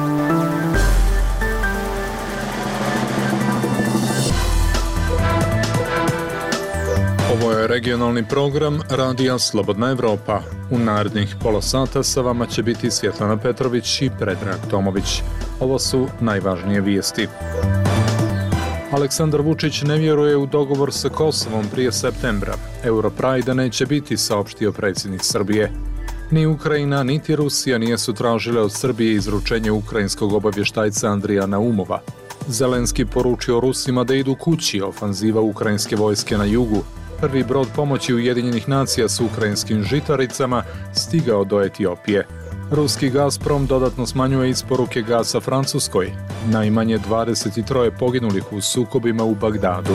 Ovo je regionalni program Radija Slobodna Evropa. U narednih pola sata sa vama će biti Svjetlana Petrović i Predrag Tomović. Ovo su najvažnije vijesti. Aleksandar Vučić ne vjeruje u dogovor sa Kosovom prije septembra. Europrajda neće biti, saopštio predsjednik Srbije. Ni Ukrajina, niti Rusija nisu tražile od Srbije izručenje ukrajinskog obavještajca Andrija Naumova. Zelenski poručio Rusima da idu kući, ofanziva ukrajinske vojske na jugu. Prvi brod pomoći Ujedinjenih nacija s ukrajinskim žitaricama stigao do Etiopije. Ruski Gazprom dodatno smanjuje isporuke gasa Francuskoj. Najmanje 23 poginulih u sukobima u Bagdadu.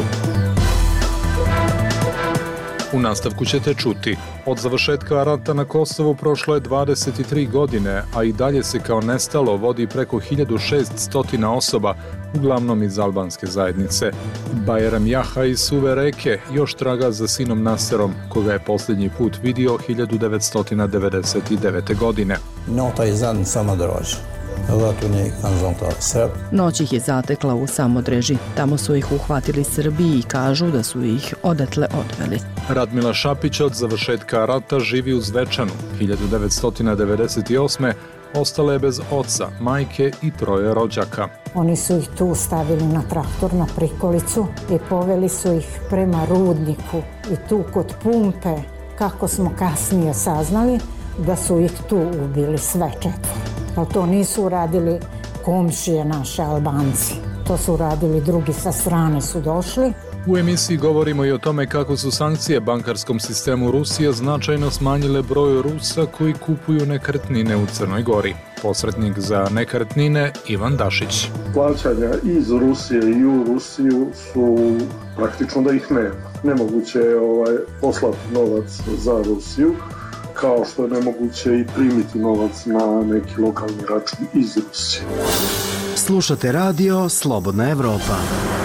U nastavku ćete čuti. Od završetka rata na Kosovu prošlo je 23 godine, a i dalje se kao nestalo vodi preko 1600 osoba, uglavnom iz albanske zajednice. Bajram Jaha iz Suve Reke još traga za sinom Naserom, koga je posljednji put vidio 1999. godine. Nota je zadnji Samodreži. Noć ih je zatekla u Samodreži. Tamo su ih uhvatili Srbi i kažu da su ih odatle odveli. Radmila Šapić od završetka rata živi u Zvečanu. 1998. ostala je bez oca, majke i 3 rođaka. Oni su ih tu stavili na traktor, na prikolicu i poveli su ih prema rudniku. I tu kod pumpe, kako smo kasnije saznali, da su ih tu ubili sve 4. Ali to nisu uradili komšije naše Albanci. To su uradili drugi, sa strane su došli. U emisiji govorimo i o tome kako su sankcije bankarskom sistemu Rusije značajno smanjile broj Rusa koji kupuju nekretnine u Crnoj Gori. Posrednik za nekretnine Ivan Dašić. Plaćanja iz Rusije i u Rusiju su praktično da ih nema. Nemoguće je poslati novac za Rusiju, kao što je nemoguće i primiti novac na neki lokalni račun iz Rusije. Slušate radio Slobodna Evropa.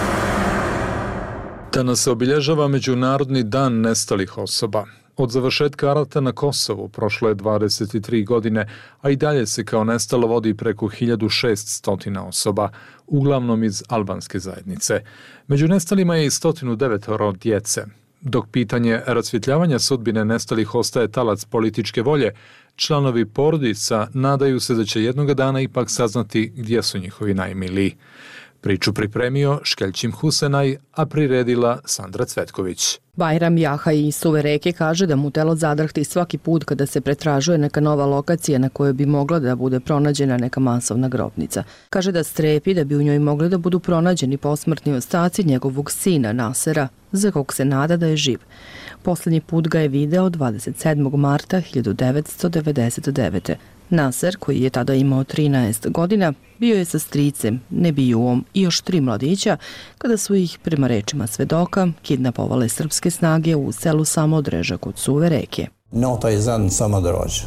Danas se obilježava Međunarodni dan nestalih osoba. Od završetka rata na Kosovu prošlo je 23 godine, a i dalje se kao nestalo vodi preko 1600 osoba, uglavnom iz albanske zajednice. Među nestalima je i 109 djece. Dok pitanje rasvjetljavanja sudbine nestalih ostaje talac političke volje, članovi porodica nadaju se da će jednoga dana ipak saznati gdje su njihovi najmiliji. Priču pripremio Škeljčim Husenaj, a priredila Sandra Cvetković. Bajram Jaha iz Suve Reke kaže da mu telo zadrhti svaki put kada se pretražuje neka nova lokacija na kojoj bi mogla da bude pronađena neka masovna grobnica. Kaže da strepi da bi u njoj mogli da budu pronađeni posmrtni ostaci njegovog sina Nasera, za kog se nada da je živ. Posljednji put ga je video 27. marta 1999. Naser, koji je tada imao 13 godina, bio je sa stricem, Nebijuom i još 3 mladića, kada su ih, prema rečima svedoka, kidnapovale srpske snage u selu Samodreža kod Suve Reke. Nota je zadnji Samodreži.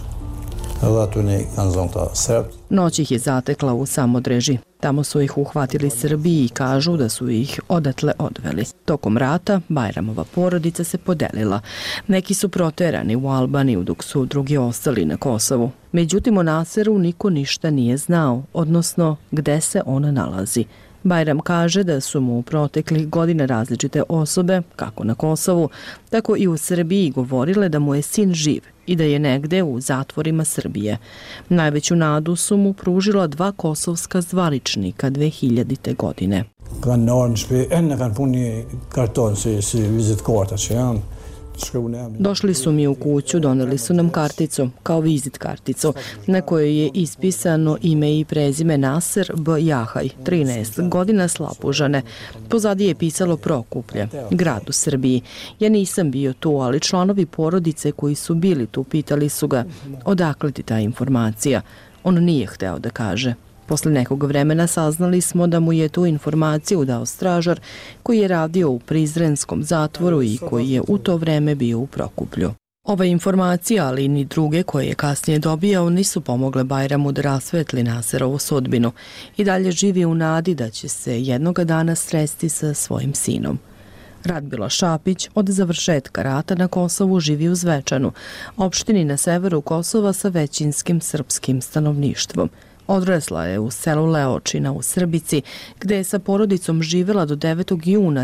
Noć ih je zatekla u Samodreži. Tamo su ih uhvatili Srbi i kažu da su ih odatle odveli. Tokom rata Bajramova porodica se podelila. Neki su proterani u Albaniju, dok su drugi ostali na Kosovu. Međutim, o Naseru niko ništa nije znao, odnosno gde se on nalazi. Bajram kaže da su mu u proteklih godina različite osobe, kako na Kosovu, tako i u Srbiji, govorile da mu je sin živ i da je negde u zatvorima Srbije. Najveću nadu su mu pružila 2 kosovska zvaničnika 2000. godine. Došli su mi u kuću, doneli su nam karticu, kao vizit karticu, na kojoj je ispisano ime i prezime Naser B. Jahaj, 13 godina, Slapužane. Pozadi je pisalo Prokuplje, grad u Srbiji. Ja nisam bio tu, ali članovi porodice koji su bili tu pitali su ga odakle ti ta informacija. On nije hteo da kaže. Posle nekog vremena saznali smo da mu je tu informaciju dao stražar koji je radio u Prizrenskom zatvoru i koji je u to vreme bio u Prokuplju. Ova informacija, ali ni druge koje je kasnije dobijao, nisu pomogle Bajramu da rasvetli Naserovu sudbinu i dalje živi u nadi da će se jednoga dana sresti sa svojim sinom. Radmila Šapić od završetka rata na Kosovu živi u Zvečanu, opštini na severu Kosova sa većinskim srpskim stanovništvom. Odrasla je u selu Leočina u Srbici, gde je sa porodicom živjela do 9. juna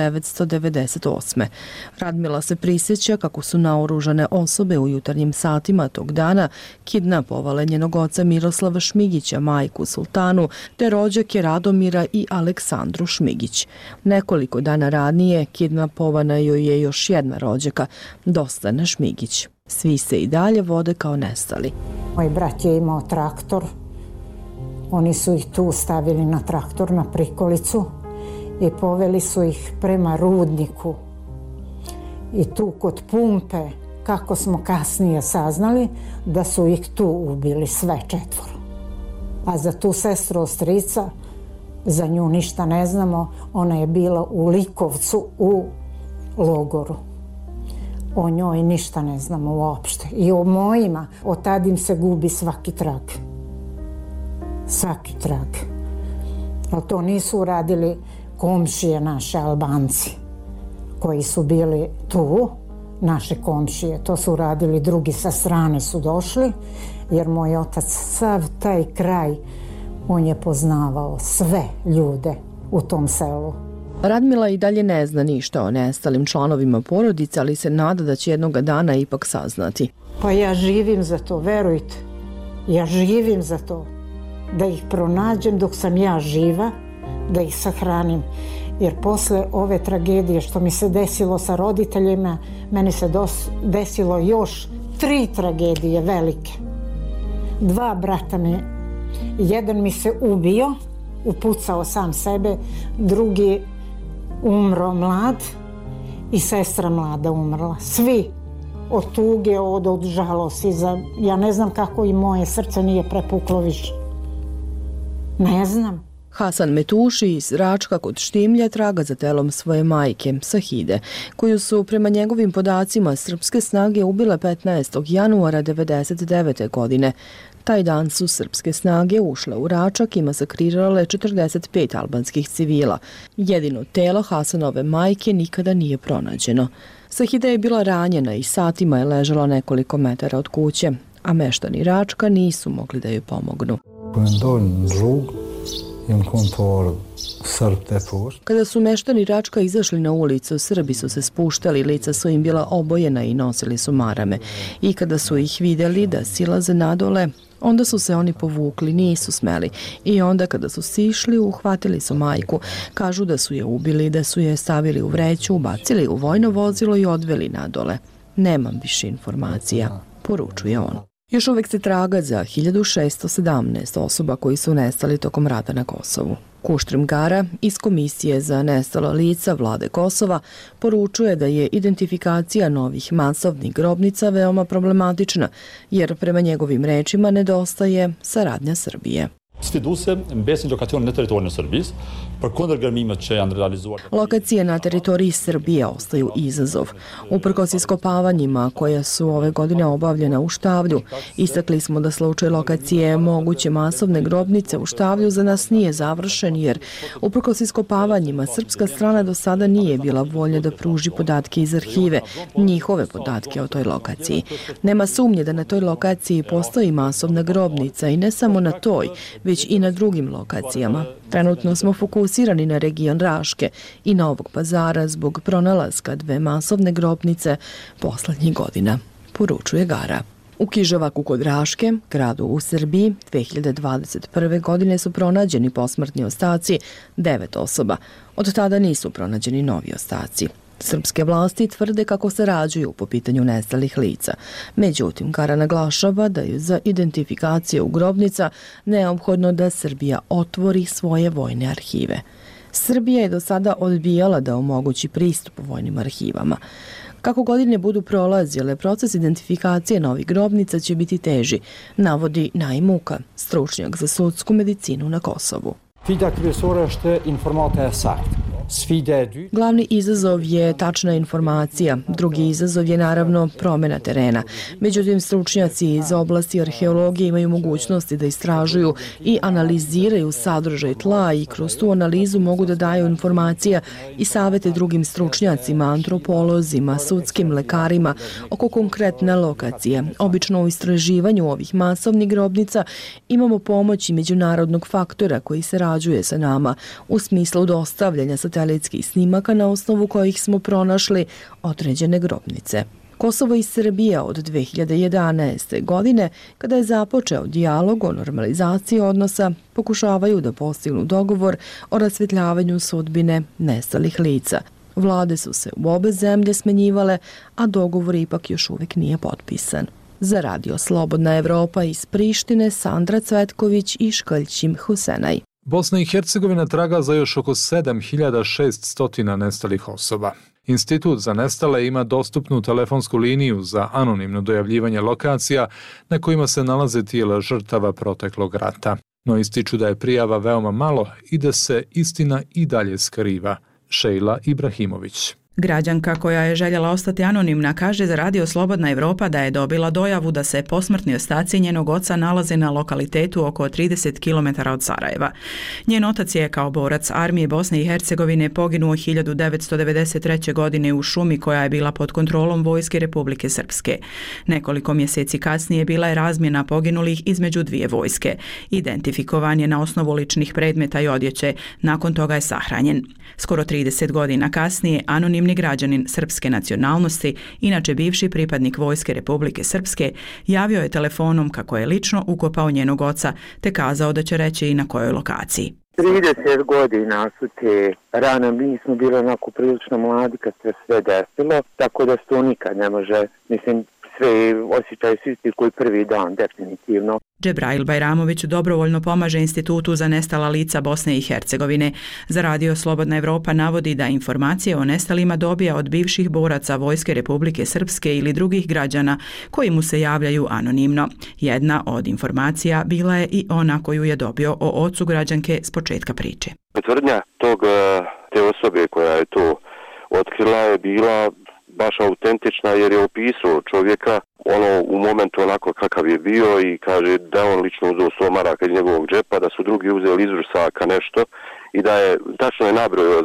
1998. Radmila se prisjeća kako su naoružane osobe u jutarnjim satima tog dana kidnapovale njenog oca Miroslava Šmigića, majku Sultanu, te rođake Radomira i Aleksandru Šmigić. Nekoliko dana ranije kidnapovana joj je još jedna rođaka, Dostana Šmigić. Svi se i dalje vode kao nestali. Moj brat je imao traktor. Oni su ih tu stavili na traktor, na prikolicu i poveli su ih prema rudniku. I tu kod pumpe, kako smo kasnije saznali, da su ih tu ubili sve četvoro. A za tu sestru od strica, za nju ništa ne znamo, ona je bila u Likovcu u logoru. O njoj ništa ne znamo uopšte. I o mojima, od tad im se gubi svaki trag. Svaki trag. Ali to nisu uradili komšije naše Albanci, koji su bili tu, naše komšije. To su uradili drugi, sa strane su došli, jer moj otac sav taj kraj, on je poznavao sve ljude u tom selu. Radmila i dalje ne zna ništa o nestalim članovima porodice, ali se nada da će jednoga dana ipak saznati. Pa ja živim za to, verujte. Ja živim za to. Da ih pronađem dok sam ja živa, da ih sahranim. Jer posle ove tragedije što mi se desilo sa roditeljima, meni se desilo još 3 tragedije velike. 2 brata mi, jedan mi se ubio, upucao sam sebe, drugi umro mlad i sestra mlada umrla. Svi od tuge, od žalosti. Ja ne znam kako i moje srce nije prepuklo više. Ne znam. Hasan Metuši iz Račka kod Štimlja traga za telom svoje majke, Sahide, koju su prema njegovim podacima srpske snage ubile 15. januara 1999. godine. Taj dan su srpske snage ušle u Račak i masakrirale 45 albanskih civila. Jedino telo Hasanove majke nikada nije pronađeno. Sahida je bila ranjena i satima je ležala nekoliko metara od kuće, a meštani Račka nisu mogli da joj pomognu. Kada su meštani Račka izašli na ulicu, Srbi su se spuštali, lica su im bila obojena i nosili su marame. I kada su ih vidjeli da silaze nadole, onda su se oni povukli, nisu smeli. I onda kada su sišli, uhvatili su majku. Kažu da su je ubili, da su je stavili u vreću, ubacili u vojno vozilo i odveli nadole. Nemam više informacija, poručuje on. Još uvek se traga za 1617 osoba koji su nestali tokom rata na Kosovu. Kuštrim Gara iz Komisije za nestala lica vlade Kosova poručuje da je identifikacija novih masovnih grobnica veoma problematična, jer prema njegovim rečima nedostaje saradnja Srbije. Lokacije na teritoriji Srbije ostaju izazov. Uprkos iskopavanjima koja su ove godine obavljena u Štavlju, istakli smo da slučaj lokacije moguće masovne grobnice u Štavlju za nas nije završen, jer uprkos iskopavanjima srpska strana do sada nije bila voljna da pruži podatke iz arhive, njihove podatke o toj lokaciji. Nema sumnje da na toj lokaciji postoji masovna grobnica i ne samo na toj, već i na drugim lokacijama. Trenutno smo fokusirani na region Raške i Novog Pazara zbog pronalaska 2 masovne grobnice poslednjih godina, poručuje Gara. U Kiževaku kod Raške, gradu u Srbiji, 2021. godine su pronađeni posmrtni ostaci 9 osoba. Od tada nisu pronađeni novi ostaci. Srpske vlasti tvrde kako sarađuju po pitanju nestalih lica. Međutim, Gara naglašava da je za identifikaciju grobnica neophodno da Srbija otvori svoje vojne arhive. Srbija je do sada odbijala da omogući pristup vojnim arhivama. Kako godine budu prolazile, proces identifikacije novih grobnica će biti teži, navodi Najmuka, stručnjak za sudsku medicinu na Kosovu. Glavni izazov je tačna informacija, drugi izazov je naravno promjena terena. Međutim, stručnjaci iz oblasti arheologije imaju mogućnosti da istražuju i analiziraju sadržaj tla i kroz tu analizu mogu da daju informacija i savete drugim stručnjacima, antropolozima, sudskim lekarima oko konkretne lokacije. Obično u istraživanju ovih masovnih grobnica imamo pomoć i međunarodnog faktora koji se rađuje sa nama u smislu dostavljanja satelitskih snimaka na osnovu kojih smo pronašli određene grobnice. Kosovo i Srbija od 2011. godine, kada je započeo dijalog o normalizaciji odnosa, pokušavaju da postignu dogovor o rasvjetljavanju sudbine nestalih lica. Vlade su se u obe zemlje smenjivale, a dogovor ipak još uvijek nije potpisan. Za Radio Slobodna Evropa iz Prištine, Sandra Cvetković i Škaljčim Husenaj. Bosna i Hercegovina traga za još oko 7600 nestalih osoba. Institut za nestale ima dostupnu telefonsku liniju za anonimno dojavljivanje lokacija na kojima se nalaze tijela žrtava proteklog rata. No ističu da je prijava veoma malo i da se istina i dalje skriva. Šejla Ibrahimović. Građanka koja je željela ostati anonimna kaže za Radio Slobodna Evropa da je dobila dojavu da se posmrtni ostaci njenog oca nalaze na lokalitetu oko 30 km od Sarajeva. Njen otac je kao borac armije Bosne i Hercegovine poginuo 1993. godine u šumi koja je bila pod kontrolom Vojske Republike Srpske. Nekoliko mjeseci kasnije bila je razmjena poginulih između dvije vojske. Identifikovan je na osnovu ličnih predmeta i odjeće, nakon toga je sahranjen. Skoro 30 godina kasnije anonimni građanin srpske nacionalnosti, inače bivši pripadnik Vojske Republike Srpske, javio je telefonom kako je lično ukopao njenog oca te kazao da će reći i na kojoj lokaciji. 30 godina su te rane, mi smo bili onako prilično mladi kad se sve desilo, tako da se to nikad ne može, sve osjećaju svi koji prvi dan, definitivno. Džebrail Bajramović dobrovoljno pomaže Institutu za nestala lica Bosne i Hercegovine. Za Radio Slobodna Evropa navodi da informacije o nestalima dobija od bivših boraca Vojske Republike Srpske ili drugih građana koji mu se javljaju anonimno. Jedna od informacija bila je i ona koju je dobio o ocu građanke s početka priče. Tvrdnja te osobe koja je to otkrila je bila baš autentična jer je opisao čovjeka u momentu onako kakav je bio i kaže da je on lično uzeo 100 maraka iz njegovog džepa, da su drugi uzeli iz rusaka nešto i da je tačno je nabrojao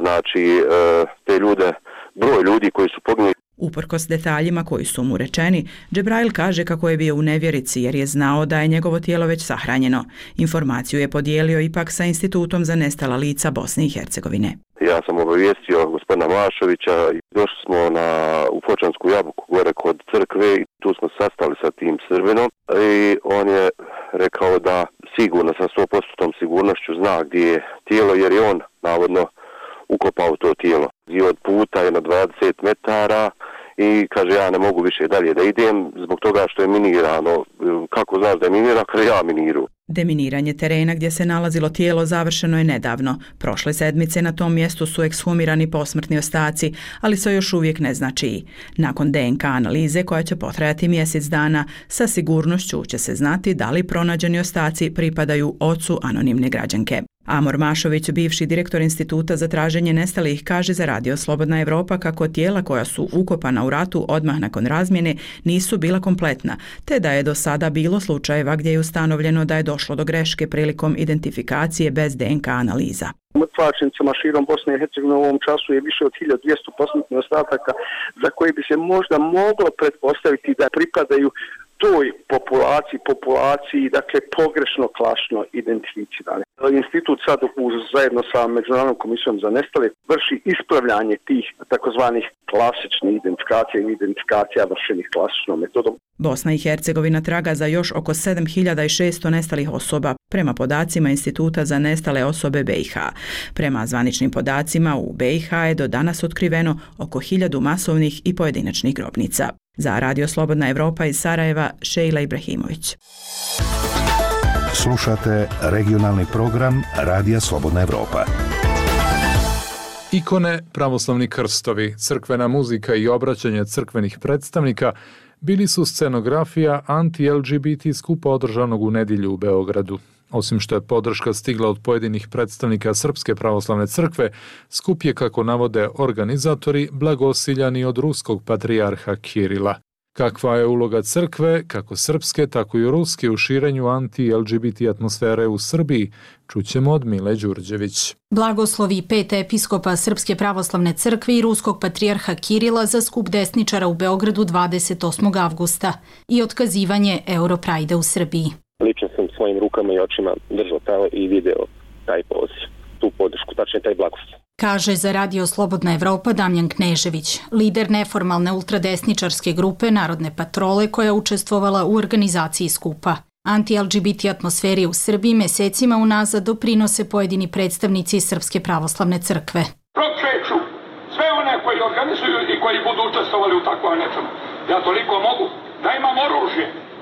te ljude, broj ljudi koji su poginuli. Uprkos detaljima koji su mu rečeni, Džebrail kaže kako je bio u nevjerici jer je znao da je njegovo tijelo već sahranjeno. Informaciju je podijelio ipak sa Institutom za nestala lica Bosne i Hercegovine. Ja sam obavijestio gospodina Mašovića i došli smo u Fočansku jabuku gore kod crkve i tu smo sastali sa tim Srbinom i on je rekao da sigurno sa 100% sigurnošću zna gdje je tijelo jer je on navodno ukopao to tijelo. I od puta je na 20 metara i kaže ja ne mogu više dalje da idem zbog toga što je minirano. Kako znaš da je minirano? Kada ja miniru. Deminiranje terena gdje se nalazilo tijelo završeno je nedavno. Prošle sedmice na tom mjestu su ekshumirani posmrtni ostaci, ali se još uvijek ne zna čiji. Nakon DNK analize koja će potrajati mjesec dana, sa sigurnošću će se znati da li pronađeni ostaci pripadaju ocu anonimne građanke. Amor Mašović, bivši direktor Instituta za traženje nestalih, kaže za Radio Slobodna Evropa kako tijela koja su ukopana u ratu odmah nakon razmjene nisu bila kompletna, te da je do sada bilo slučajeva gdje je ustanovljeno da je došlo do greške prilikom identifikacije bez DNK analiza. Mrtvačnicama širom Bosne i Hercegovine u ovom času je više od 1200 posmrtnih ostataka za koje bi se možda moglo pretpostaviti da pripadaju toj populaciji, dakle pogrešno klasično identificirane. Institut sad zajedno sa Međunarodnom komisijom za nestale vrši ispravljanje tih takozvanih klasičnih identifikacija i identifikacija vršenih klasičnom metodom. Bosna i Hercegovina traga za još oko 7600 nestalih osoba prema podacima Instituta za nestale osobe BiH. Prema zvaničnim podacima u BiH je do danas otkriveno oko 1000 masovnih i pojedinačnih grobnica. Za Radio Slobodna Evropa iz Sarajeva, Šejla Ibrahimović. Slušate regionalni program Radija Slobodna Evropa. Ikone, pravoslavni krstovi, crkvena muzika i obraćanje crkvenih predstavnika bili su scenografija anti-LGBT skupa održanog u nedjelju u Beogradu. Osim što je podrška stigla od pojedinih predstavnika Srpske pravoslavne crkve, skup je, kako navode organizatori, blagosiljani od ruskog patrijarha Kirila. Kakva je uloga crkve, kako srpske, tako i ruske, u širenju anti-LGBT atmosfere u Srbiji, čućemo od Mile Đurđević. Blagoslovi 5 episkopa Srpske pravoslavne crkve i ruskog patrijarha Kirila za skup desničara u Beogradu 28. avgusta i otkazivanje Europride u Srbiji. Lično sam svojim rukama i očima držao i video taj poziv, tu podršku, tačnije taj blagoslov. Kaže za Radio Slobodna Evropa Damjan Knežević, lider neformalne ultradesničarske grupe Narodne patrole koja je učestvovala u organizaciji skupa. Anti-LGBT atmosferi u Srbiji mesecima unazad doprinose pojedini predstavnici Srpske pravoslavne crkve. Prokreću sve one koji organizuju i koji budu učestvovali u takvom nečemu. Ja toliko mogu da imam oružje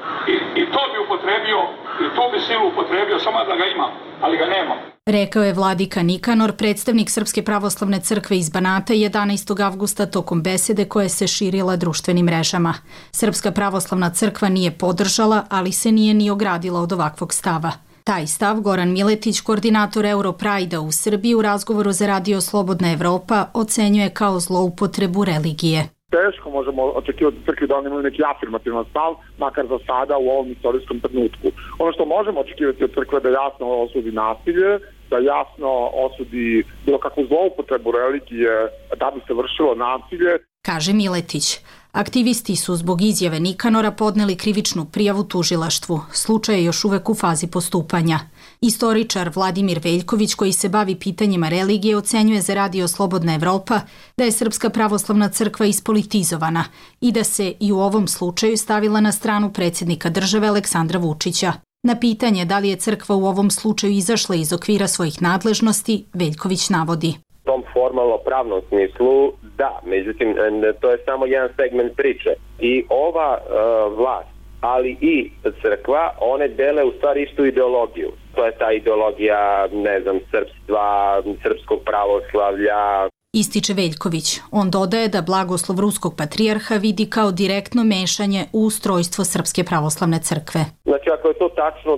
i to bi upotrebio i to bi silu upotrebio samo da ga imam, ali ga nemam. Rekao je vladika Nikanor, predstavnik Srpske pravoslavne crkve iz Banata 11. avgusta tokom besede koje se širila društvenim mrežama. Srpska pravoslavna crkva nije podržala, ali se nije ni ogradila od ovakvog stava. Taj stav Goran Miletić, koordinator Europride u Srbiji, u razgovoru za Radio Slobodna Evropa ocenjuje kao zloupotrebu religije. Teško možemo očekivati crkvi da oni imaju neki afirmativan stav, makar za sada u ovom istorijskom trenutku. Ono što možemo očekivati od crkve da jasno osudi nasilje, da jasno osudi bilo kakvu zloupotrebu religije da bi se vršilo nasilje. Kaže Miletić. Aktivisti su zbog izjave Nikanora podneli krivičnu prijavu tužilaštvu. Slučaj je još uvek u fazi postupanja. Istoričar Vladimir Veljković, koji se bavi pitanjima religije, ocenjuje za Radio Slobodna Evropa da je Srpska pravoslavna crkva ispolitizovana i da se i u ovom slučaju stavila na stranu predsjednika države Aleksandra Vučića. Na pitanje da li je crkva u ovom slučaju izašla iz okvira svojih nadležnosti, Veljković navodi. U tom formalno pravnom smislu da, međutim to je samo jedan segment priče i ova vlast, ali i crkva, one dele u stvari istu ideologiju. To je ta ideologija, srpstva, srpskog pravoslavlja. Ističe Veljković. On dodaje da blagoslov ruskog patrijarha vidi kao direktno mešanje u ustrojstvo Srpske pravoslavne crkve. Znači, ako je to tačno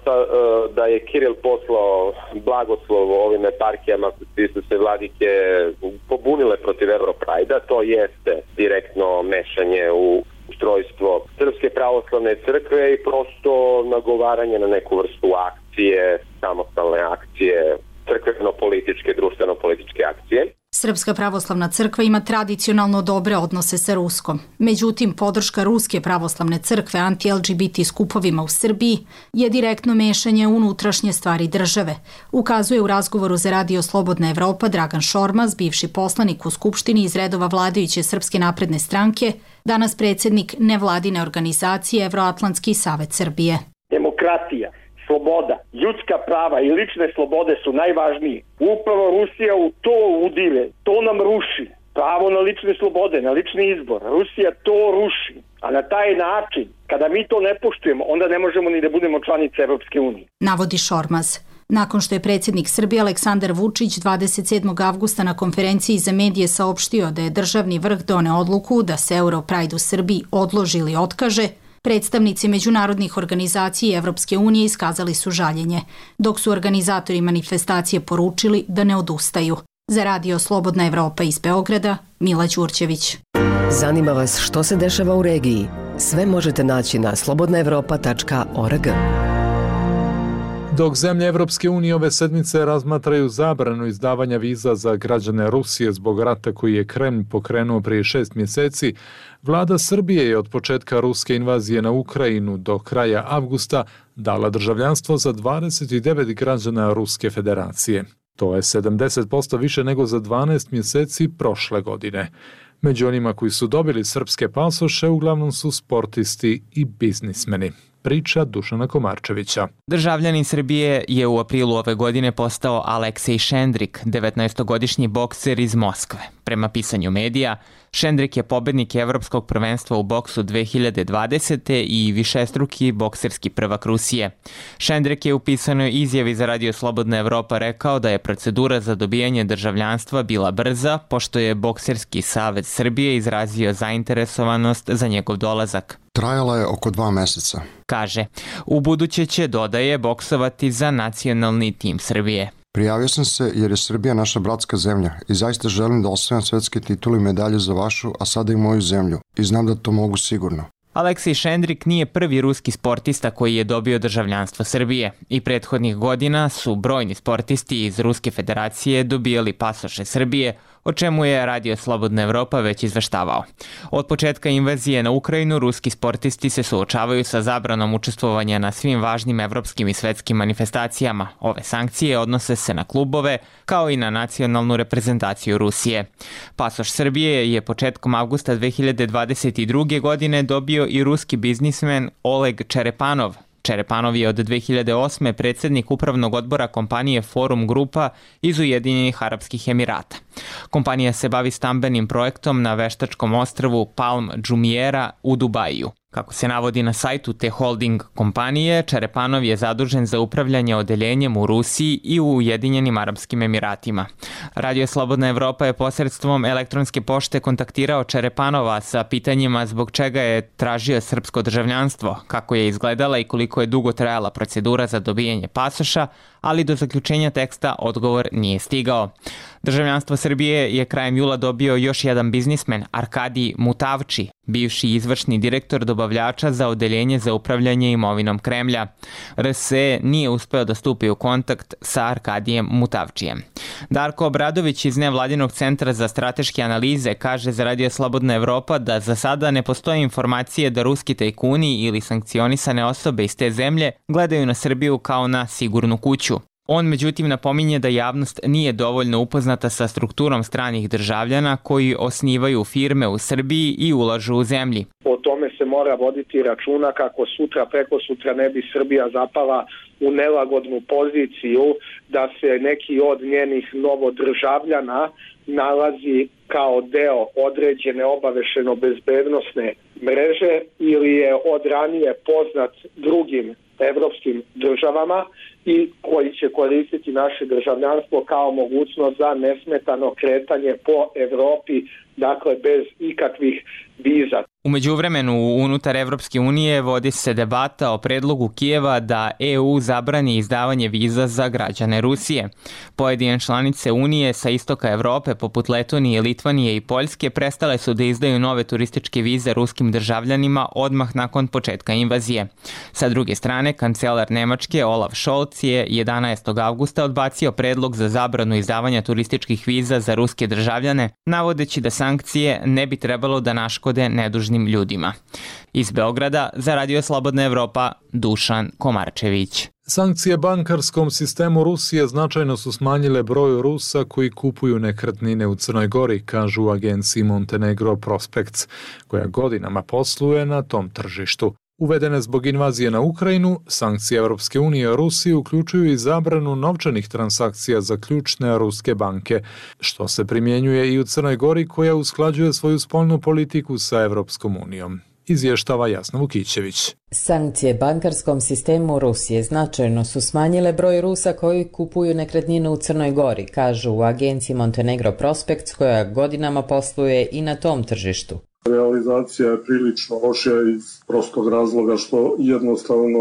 da je Kiril poslao blagoslov ovim eparhijama koji su se vladike pobunile protiv Europride-a, to jeste direktno mešanje u ustrojstvo Srpske pravoslavne crkve i prosto nagovaranje na neku vrstu akcije, samostalne akcije, crkveno-političke, društveno-političke akcije. Srpska pravoslavna crkva ima tradicionalno dobre odnose sa Ruskom. Međutim, podrška Ruske pravoslavne crkve anti-LGBT skupovima u Srbiji je direktno mešanje u unutrašnje stvari države, ukazuje u razgovoru za Radio Slobodna Evropa Dragan Šormaz, bivši poslanik u Skupštini iz redova vladajuće Srpske napredne stranke, danas predsjednik nevladine organizacije Evroatlantski savet Srbije. Demokratija, sloboda, ljudska prava i lične slobode su najvažniji. Upravo Rusija u to udire, to nam ruši. Pravo na lične slobode, na lični izbor. Rusija to ruši. A na taj način, kada mi to ne poštujemo, onda ne možemo ni da budemo članice Evropske unije. Navodi Šormaz. Nakon što je predsjednik Srbije Aleksandar Vučić 27. avgusta na konferenciji za medije saopštio da je državni vrh doneo odluku da se Europride u Srbiji odloži ili otkaže, predstavnici međunarodnih organizacija i Evropske unije iskazali su žaljenje, dok su organizatori manifestacije poručili da ne odustaju. Za Radio Slobodna Evropa iz Beograda, Mila Đurđević. Zanima vas što se dešava u regiji? Sve možete naći na slobodnaevropa.org. Dok zemlje Evropske unije ove sedmice razmatraju zabranu izdavanja viza za građane Rusije zbog rata koji je Kremlj pokrenuo prije 6 mjeseci, vlada Srbije je od početka ruske invazije na Ukrajinu do kraja avgusta dala državljanstvo za 29 građana Ruske federacije. To je 70% više nego za 12 mjeseci prošle godine. Među onima koji su dobili srpske pasoše uglavnom su sportisti i biznismeni. Priča Dušana Komarčevića. Državljanin Srbije je u aprilu ove godine postao Aleksej Šendrik, 19-godišnji bokser iz Moskve. Prema pisanju medija, Šendrik je pobednik Evropskog prvenstva u boksu 2020. i višestruki bokserski prvak Rusije. Šendrik je u pisanoj izjavi za Radio Slobodna Evropa rekao da je procedura za dobijanje državljanstva bila brza, pošto je Bokserski savez Srbije izrazio zainteresovanost za njegov dolazak. Trajala je oko 2 meseca. Kaže, u buduće će, dodaje, boksovati za nacionalni tim Srbije. Prijavio sam se jer je Srbija naša bratska zemlja i zaista želim da osvojim svetske titule i medalje za vašu, a sada i moju zemlju. I znam da to mogu sigurno. Aleksej Šendrik nije prvi ruski sportista koji je dobio državljanstvo Srbije i prethodnih godina su brojni sportisti iz Ruske federacije dobijali pasoše Srbije, o čemu je Radio Slobodna Evropa već izveštavao. Od početka invazije na Ukrajinu, ruski sportisti se suočavaju sa zabranom učestvovanja na svim važnim evropskim i svetskim manifestacijama. Ove sankcije odnose se na klubove, kao i na nacionalnu reprezentaciju Rusije. Pasoš Srbije je početkom avgusta 2022. godine dobio i ruski biznismen Oleg Čerepanov. Čerepanov je od 2008. predsjednik upravnog odbora kompanije Forum Grupa iz Ujedinjenih Arapskih Emirata. Kompanija se bavi stambenim projektom na veštačkom ostrvu Palm Jumeirah u Dubaju. Kako se navodi na sajtu te holding kompanije, Čerepanov je zadužen za upravljanje odeljenjem u Rusiji i u Ujedinjenim Arapskim Emiratima. Radio Slobodna Evropa je posredstvom elektronske pošte kontaktirao Čerepanova sa pitanjima zbog čega je tražio srpsko državljanstvo, kako je izgledala i koliko je dugo trajala procedura za dobijanje pasoša, ali do zaključenja teksta odgovor nije stigao. Državljanstvo Srbije je krajem jula dobio još jedan biznismen, Arkadij Mutavči, bivši izvršni direktor dobavljača za odeljenje za upravljanje imovinom Kremlja. RSE nije uspeo da stupi u kontakt sa Arkadijem Mutavčijem. Darko Obradović iz Nevladinog centra za strateške analize kaže za Radio Slobodna Evropa da za sada ne postoje informacije da ruski tajkuni ili sankcionisane osobe iz te zemlje gledaju na Srbiju kao na sigurnu kuću. On međutim napominje da javnost nije dovoljno upoznata sa strukturom stranih državljana koji osnivaju firme u Srbiji i ulažu u zemlji. O tome se mora voditi računa kako sutra, preko sutra ne bi Srbija zapala u nelagodnu poziciju da se neki od njenih novodržavljana nalazi kao deo određene obaveštajno-bezbednosne mreže ili je od ranije poznat drugim evropskim državama i koji će koristiti naše državljanstvo kao mogućnost za nesmetano kretanje po Evropi, dakle bez ikakvih viza. U međuvremenu, unutar Evropske unije vodi se debata o predlogu Kijeva da EU zabrani izdavanje viza za građane Rusije. Pojedine članice Unije sa istoka Evrope, poput Letonije, Litvanije i Poljske, prestale su da izdaju nove turističke vize ruskim državljanima odmah nakon početka invazije. Sa druge strane, kancelar Nemačke Olaf Scholz je 11. avgusta odbacio predlog za zabranu izdavanja turističkih viza za ruske državljane, navodeći da sankcije ne bi trebalo da naškode nedužnim ljudima. Iz Beograda za Radio Slobodna Evropa, Dušan Komarčević. Sankcije bankarskom sistemu Rusije značajno su smanjile broj Rusa koji kupuju nekretnine u Crnoj Gori, kažu u agenciji Montenegro Prospects, koja godinama posluje na tom tržištu. Uvedene zbog invazije na Ukrajinu, sankcije Evropske unije Rusiji uključuju i zabranu novčanih transakcija za ključne ruske banke, što se primjenjuje i u Crnoj Gori koja usklađuje svoju spoljnu politiku sa Evropskom unijom. Izvještava Jasna Vukićević. Sankcije bankarskom sistemu Rusije značajno su smanjile broj Rusa koji kupuju nekretnine u Crnoj Gori, kažu u agenciji Montenegro Prospects koja godinama posluje i na tom tržištu. Realizacija je prilično lošija iz prostog razloga što jednostavno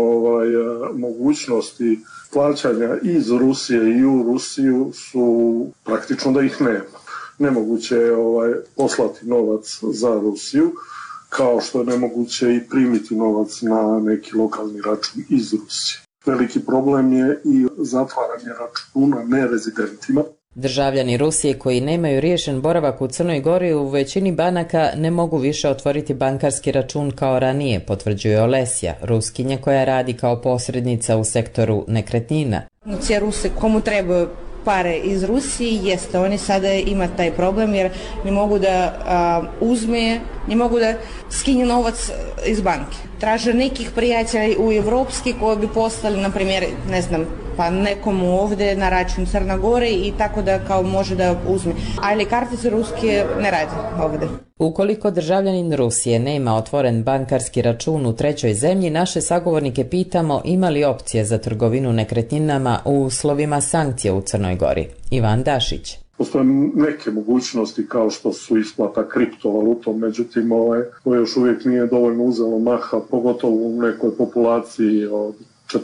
mogućnosti plaćanja iz Rusije i u Rusiju su praktično da ih nema. Nemoguće je poslati novac za Rusiju, kao što je nemoguće i primiti novac na neki lokalni račun iz Rusije. Veliki problem je i zatvaranje računa nerezidentima. Državljani Rusije koji nemaju riješen boravak u Crnoj Gori u većini banaka ne mogu više otvoriti bankarski račun kao ranije, potvrđuje Olesja, Ruskinja koja radi kao posrednica u sektoru nekretnina. Cijeli Rusi komu trebaju pare iz Rusije, jeste, oni sada ima taj problem jer ne mogu da uzme, ne mogu da skine novac iz banke. Traže nekih prijatelja u evropski koji bi poslali, na primjer, ne znam, pa nekomu ovde na račun Crne Gore i tako da kao može da uzme. Ali kartice ruske ne rade ovde. Ukoliko državljanin Rusije nema otvoren bankarski račun u trećoj zemlji, naše sagovornike pitamo ima li opcije za trgovinu nekretninama u uslovima sankcija u Crnoj Gori. Ivan Dašić. Postoje neke mogućnosti kao što su isplata kriptovalutom, međutim to još uvijek nije dovoljno uzelo maha, pogotovo u nekoj populaciji od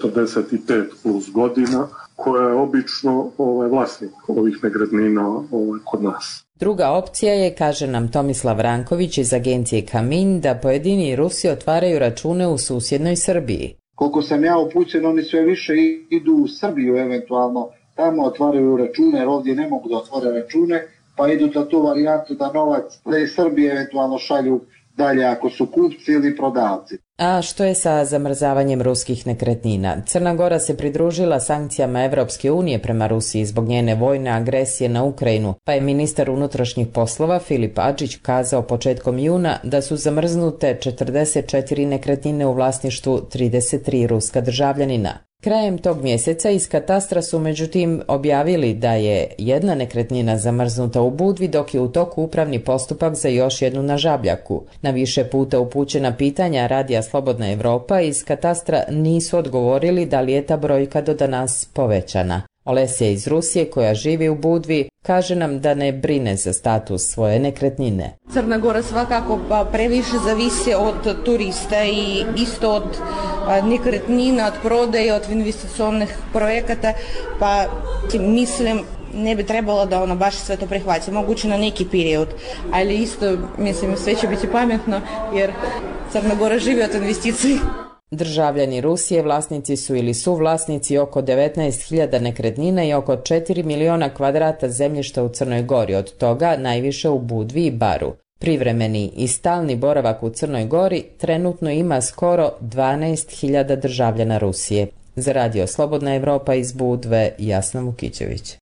45 plus godina, koja je obično vlasnik ovih nekretnina kod nas. Druga opcija je, kaže nam Tomislav Ranković iz agencije Kamin, da pojedini Rusi otvaraju račune u susjednoj Srbiji. Koliko sam ja upućen, oni sve više idu u Srbiju eventualno, tamo otvaraju račune jer ovdje ne mogu da otvore račune, pa idu na tu varijantu da novac iz Srbije eventualno šalju dalje ako su kupci ili prodavci. A što je sa zamrzavanjem ruskih nekretnina? Crna Gora se pridružila sankcijama Evropske unije prema Rusiji zbog njene vojne agresije na Ukrajinu, pa je ministar unutrašnjih poslova Filip Adžić kazao početkom juna da su zamrznute 44 nekretnine u vlasništvu 33 ruska državljanina. Krajem tog mjeseca iz katastra su međutim objavili da je jedna nekretnina zamrznuta u Budvi, dok je u toku upravni postupak za još jednu na Žabljaku. Na više puta upućena pitanja Radija Slobodna Evropa iz katastra nisu odgovorili da li je ta brojka do danas povećana. Olesja iz Rusije, koja živi u Budvi, kaže nam da ne brine za status svoje nekretnine. Crna Gora svakako previše zavisi od turista i isto od nekretnina, od prodaje, od investicionih projekata, pa mislim ne bi trebalo da ona baš sve to prihvati, moguće na neki period, ali isto mislim sve će biti pametno jer Crna Gora živi od investicij. Državljani Rusije vlasnici su ili su vlasnici oko 19.000 nekretnina i oko 4 miliona kvadrata zemljišta u Crnoj Gori, od toga najviše u Budvi i Baru. Privremeni i stalni boravak u Crnoj Gori trenutno ima skoro 12.000 državljana Rusije. Za Radio Slobodna Evropa iz Budve, Jasna Vukićević.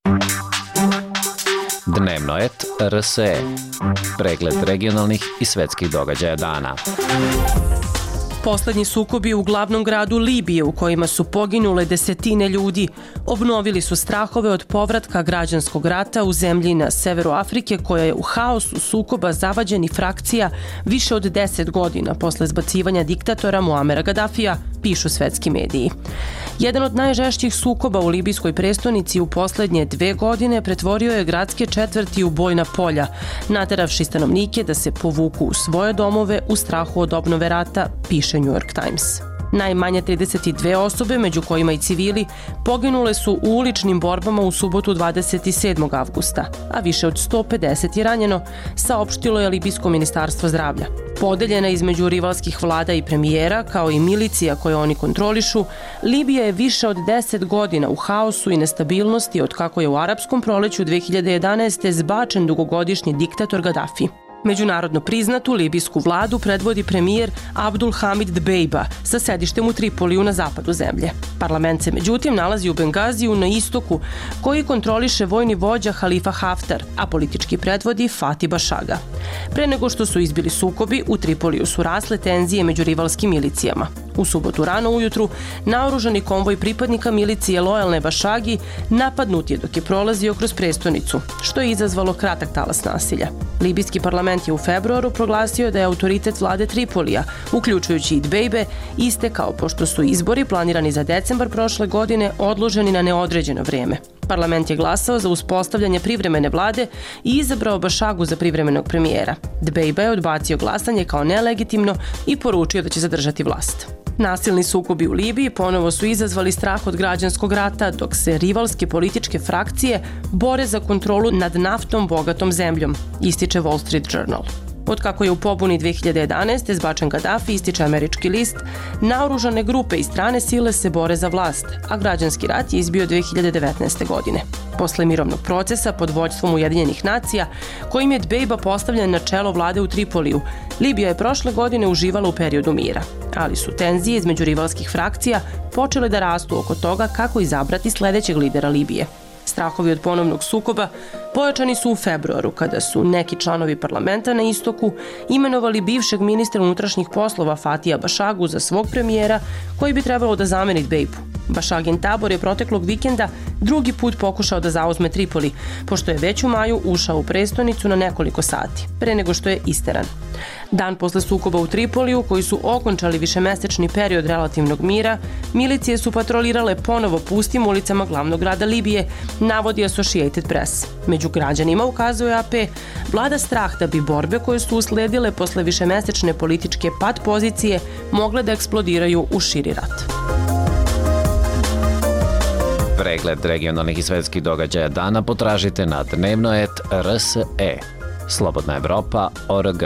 Dnevno et RSE. Pregled regionalnih i svetskih događaja dana. Poslednji sukobi u glavnom gradu Libije u kojima su poginule desetine ljudi obnovili su strahove od povratka građanskog rata u zemlji na severu Afrike koja je u haosu sukoba zavađenih frakcija više od 10 godina posle zbacivanja diktatora Muamera Gadafija, pišu svetski mediji. Jedan od najžešćih sukoba u libijskoj prestonici u poslednje 2 godine pretvorio je gradske četvrti u bojna polja, nateravši stanovnike da se povuku u svoje domove u strahu od obnove rata, piše New York Times. Najmanje 32 osobe, među kojima i civili, poginule su u uličnim borbama u subotu 27. avgusta, a više od 150 je ranjeno, saopštilo je Libijsko ministarstvo zdravlja. Podeljena između rivalskih vlada i premijera, kao i milicija koje oni kontrolišu, Libija je više od 10 godina u haosu i nestabilnosti od kako je u arapskom proleću 2011. zbačen dugogodišnji diktator Gaddafi. Međunarodno priznatu libijsku vladu predvodi premijer Abdul Hamid Dbeiba sa sedištem u Tripoliju na zapadu zemlje. Parlament se međutim nalazi u Bengaziju na istoku, koji kontroliše vojni vođa Halifa Haftar, a politički predvodi Fatih Bashaga. Pre nego što su izbili sukobi, u Tripoliju su rasle tenzije među rivalskim milicijama. U subotu rano ujutru naoružani konvoj pripadnika milicije lojalne Bashagi napadnut je dok je prolazio kroz prestonicu, što je izazvalo kratak talas nasilja. Libijski parlament je u februaru proglasio da je autoritet vlade Tripolija, uključujući i Dbeibe, istekao pošto su izbori planirani za decembar prošle godine odloženi na neodređeno vreme. Parlament je glasao za uspostavljanje privremene vlade i izabrao Bashagu za privremenog premijera. Dbeiba je odbacio glasanje kao nelegitimno i poručio da će zadržati vlast. Nasilni sukobi u Libiji ponovo su izazvali strah od građanskog rata, dok se rivalske političke frakcije bore za kontrolu nad naftom bogatom zemljom, ističe Wall Street Journal. Otkako je u pobuni 2011. zbačen Gaddafi, ističe američki list, naoružane grupe i strane sile se bore za vlast, a građanski rat je izbio 2019. godine. Posle mirovnog procesa pod vođstvom Ujedinjenih nacija, kojim je Dbeiba postavljen na čelo vlade u Tripoliju, Libija je prošle godine uživala u periodu mira, ali su tenzije između rivalskih frakcija počele da rastu oko toga kako izabrati sledećeg lidera Libije. Strahovi od ponovnog sukoba pojačani su u februaru, kada su neki članovi parlamenta na istoku imenovali bivšeg ministra unutrašnjih poslova Fatija Bašagu za svog premijera, koji bi trebalo da zameni Dbeipu. Bašagin tabor je proteklog vikenda drugi put pokušao da zauzme Tripoli, pošto je već u maju ušao u prestonicu na nekoliko sati, pre nego što je isteran. Dan posle sukoba u Tripoliju, koji su okončali višemesečni period relativnog mira, milicije su patrolirale ponovo pustim ulicama glavnog grada Libije, navodi Associated Press. Među građanima, ukazuje AP, vlada strah da bi borbe koje su usledile posle višemesečne političke pad pozicije mogle da eksplodiraju u širi rat. Pregled regionalnih i svetskih događaja dana potražite na dnevnoet.rse. Slobodna Evropa.org.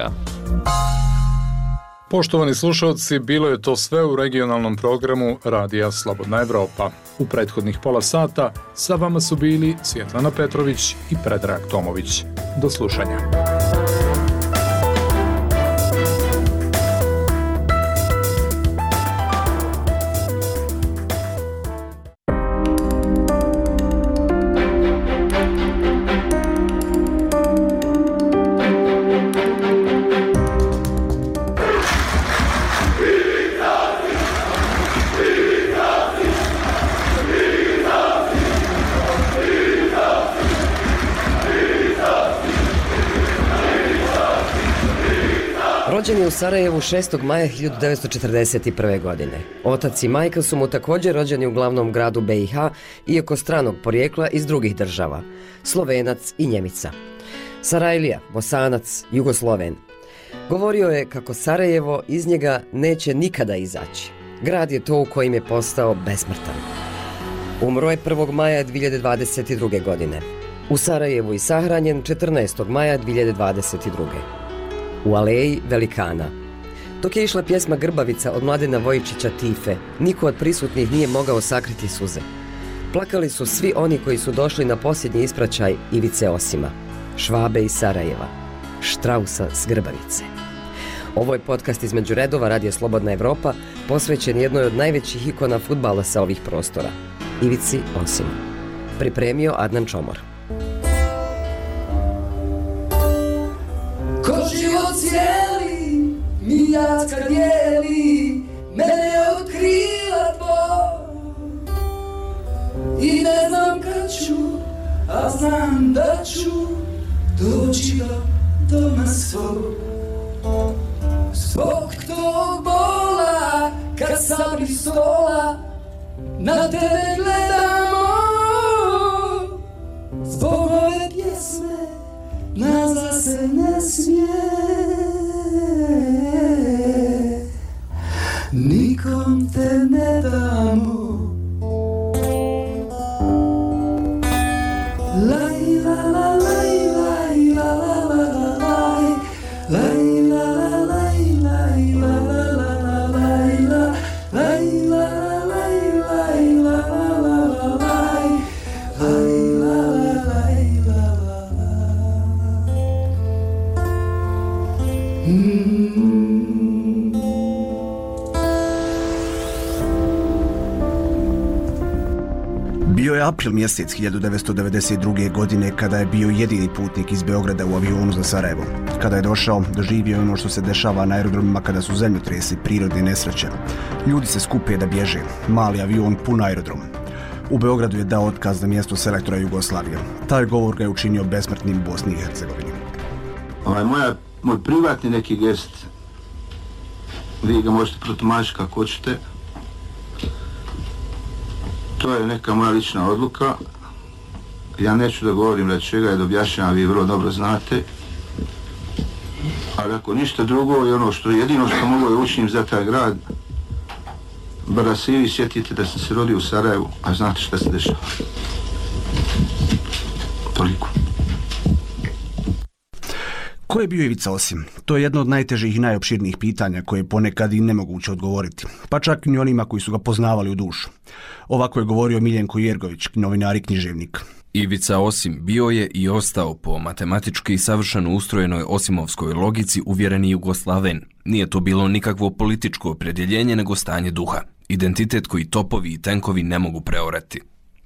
Poštovani slušalci, bilo je to sve u regionalnom programu Radija Slobodna Evropa. U prethodnih pola sata sa vama su bili Svjetlana Petrović i Predrag Tomović. Do slušanja. Rođen je u Sarajevu 6. maja 1941. godine. Otac i majka su mu također rođeni u glavnom gradu BiH, iako stranog porijekla iz drugih država, Slovenac i Njemica. Sarajlija, Bosanac, Jugosloven. Govorio je kako Sarajevo iz njega neće nikada izaći. Grad je to u kojim je postao besmrtan. Umro je 1. maja 2022. godine. U Sarajevu i sahranjen 14. maja 2022. U aleji velikana. Dok je išla pjesma Grbavica od Mladena Vojičića Tife, niko od prisutnih nije mogao sakriti suze. Plakali su svi oni koji su došli na posljednji ispraćaj Ivice Osima, Švabe iz Sarajeva, Štrausa s Grbavice. Ovo je podcast između redova Radija Slobodna Evropa, posvećen jednoj od najvećih ikona fudbala sa ovih prostora, Ivici Osimu. Pripremio Adnan Čomor. Ko život cijeli, miljacka dijeli, mene od krila tvoj. I ne znam kad ću, a znam da ću doći do doma svoj. Zbog tog bola, kad sa pistola na tebe gledamo. Zbog ove pjesme nazad se ne smije, nikom te ne damo. Laj, la, la, laj, laj, la, la, la, la, laj, laj, la, la, laj, laj, la, la, la, la, laj, la, laj, la, laj, laj, la, la, la, laj, laj, la, laj, la, Bio je april mjesec 1992. godine kada je bio jedini putnik iz Beograda u avionu za Sarajevo. Kada je došao, doživio ono što se dešava na aerodromima kada su zemljotresi, prirodne nesreće. Ljudi se skupe da bježe. Mali avion, pun aerodrom. U Beogradu je dao otkaz na mjesto selektora Jugoslavije. Taj govor ga je učinio besmrtnim u Bosni i Hercegovini. Moj privatni neki gest, vi ga možete protumačiti kako hoćete. To je neka moja lična odluka. Ja neću da govorim radi čega je da objašnjavam, vi vrlo dobro znate. Ali ako ništa drugo, je ono što jedino što mogu da učinim za taj grad, bar da se i vi sjetite da sam se rodio u Sarajevu, a znate šta se dešava. Toliko. Ko je bio Ivica Osim? To je jedno od najtežih i najopširnijih pitanja koje je ponekad i nemoguće odgovoriti, pa čak i onima koji su ga poznavali u dušu. Ovako je govorio Miljenko Jergović, novinar i književnik. Ivica Osim bio je i ostao po matematički savršeno ustrojenoj osimovskoj logici uvjereni Jugoslaven. Nije to bilo nikakvo političko opredjeljenje nego stanje duha, identitet koji topovi i tenkovi ne mogu preorati.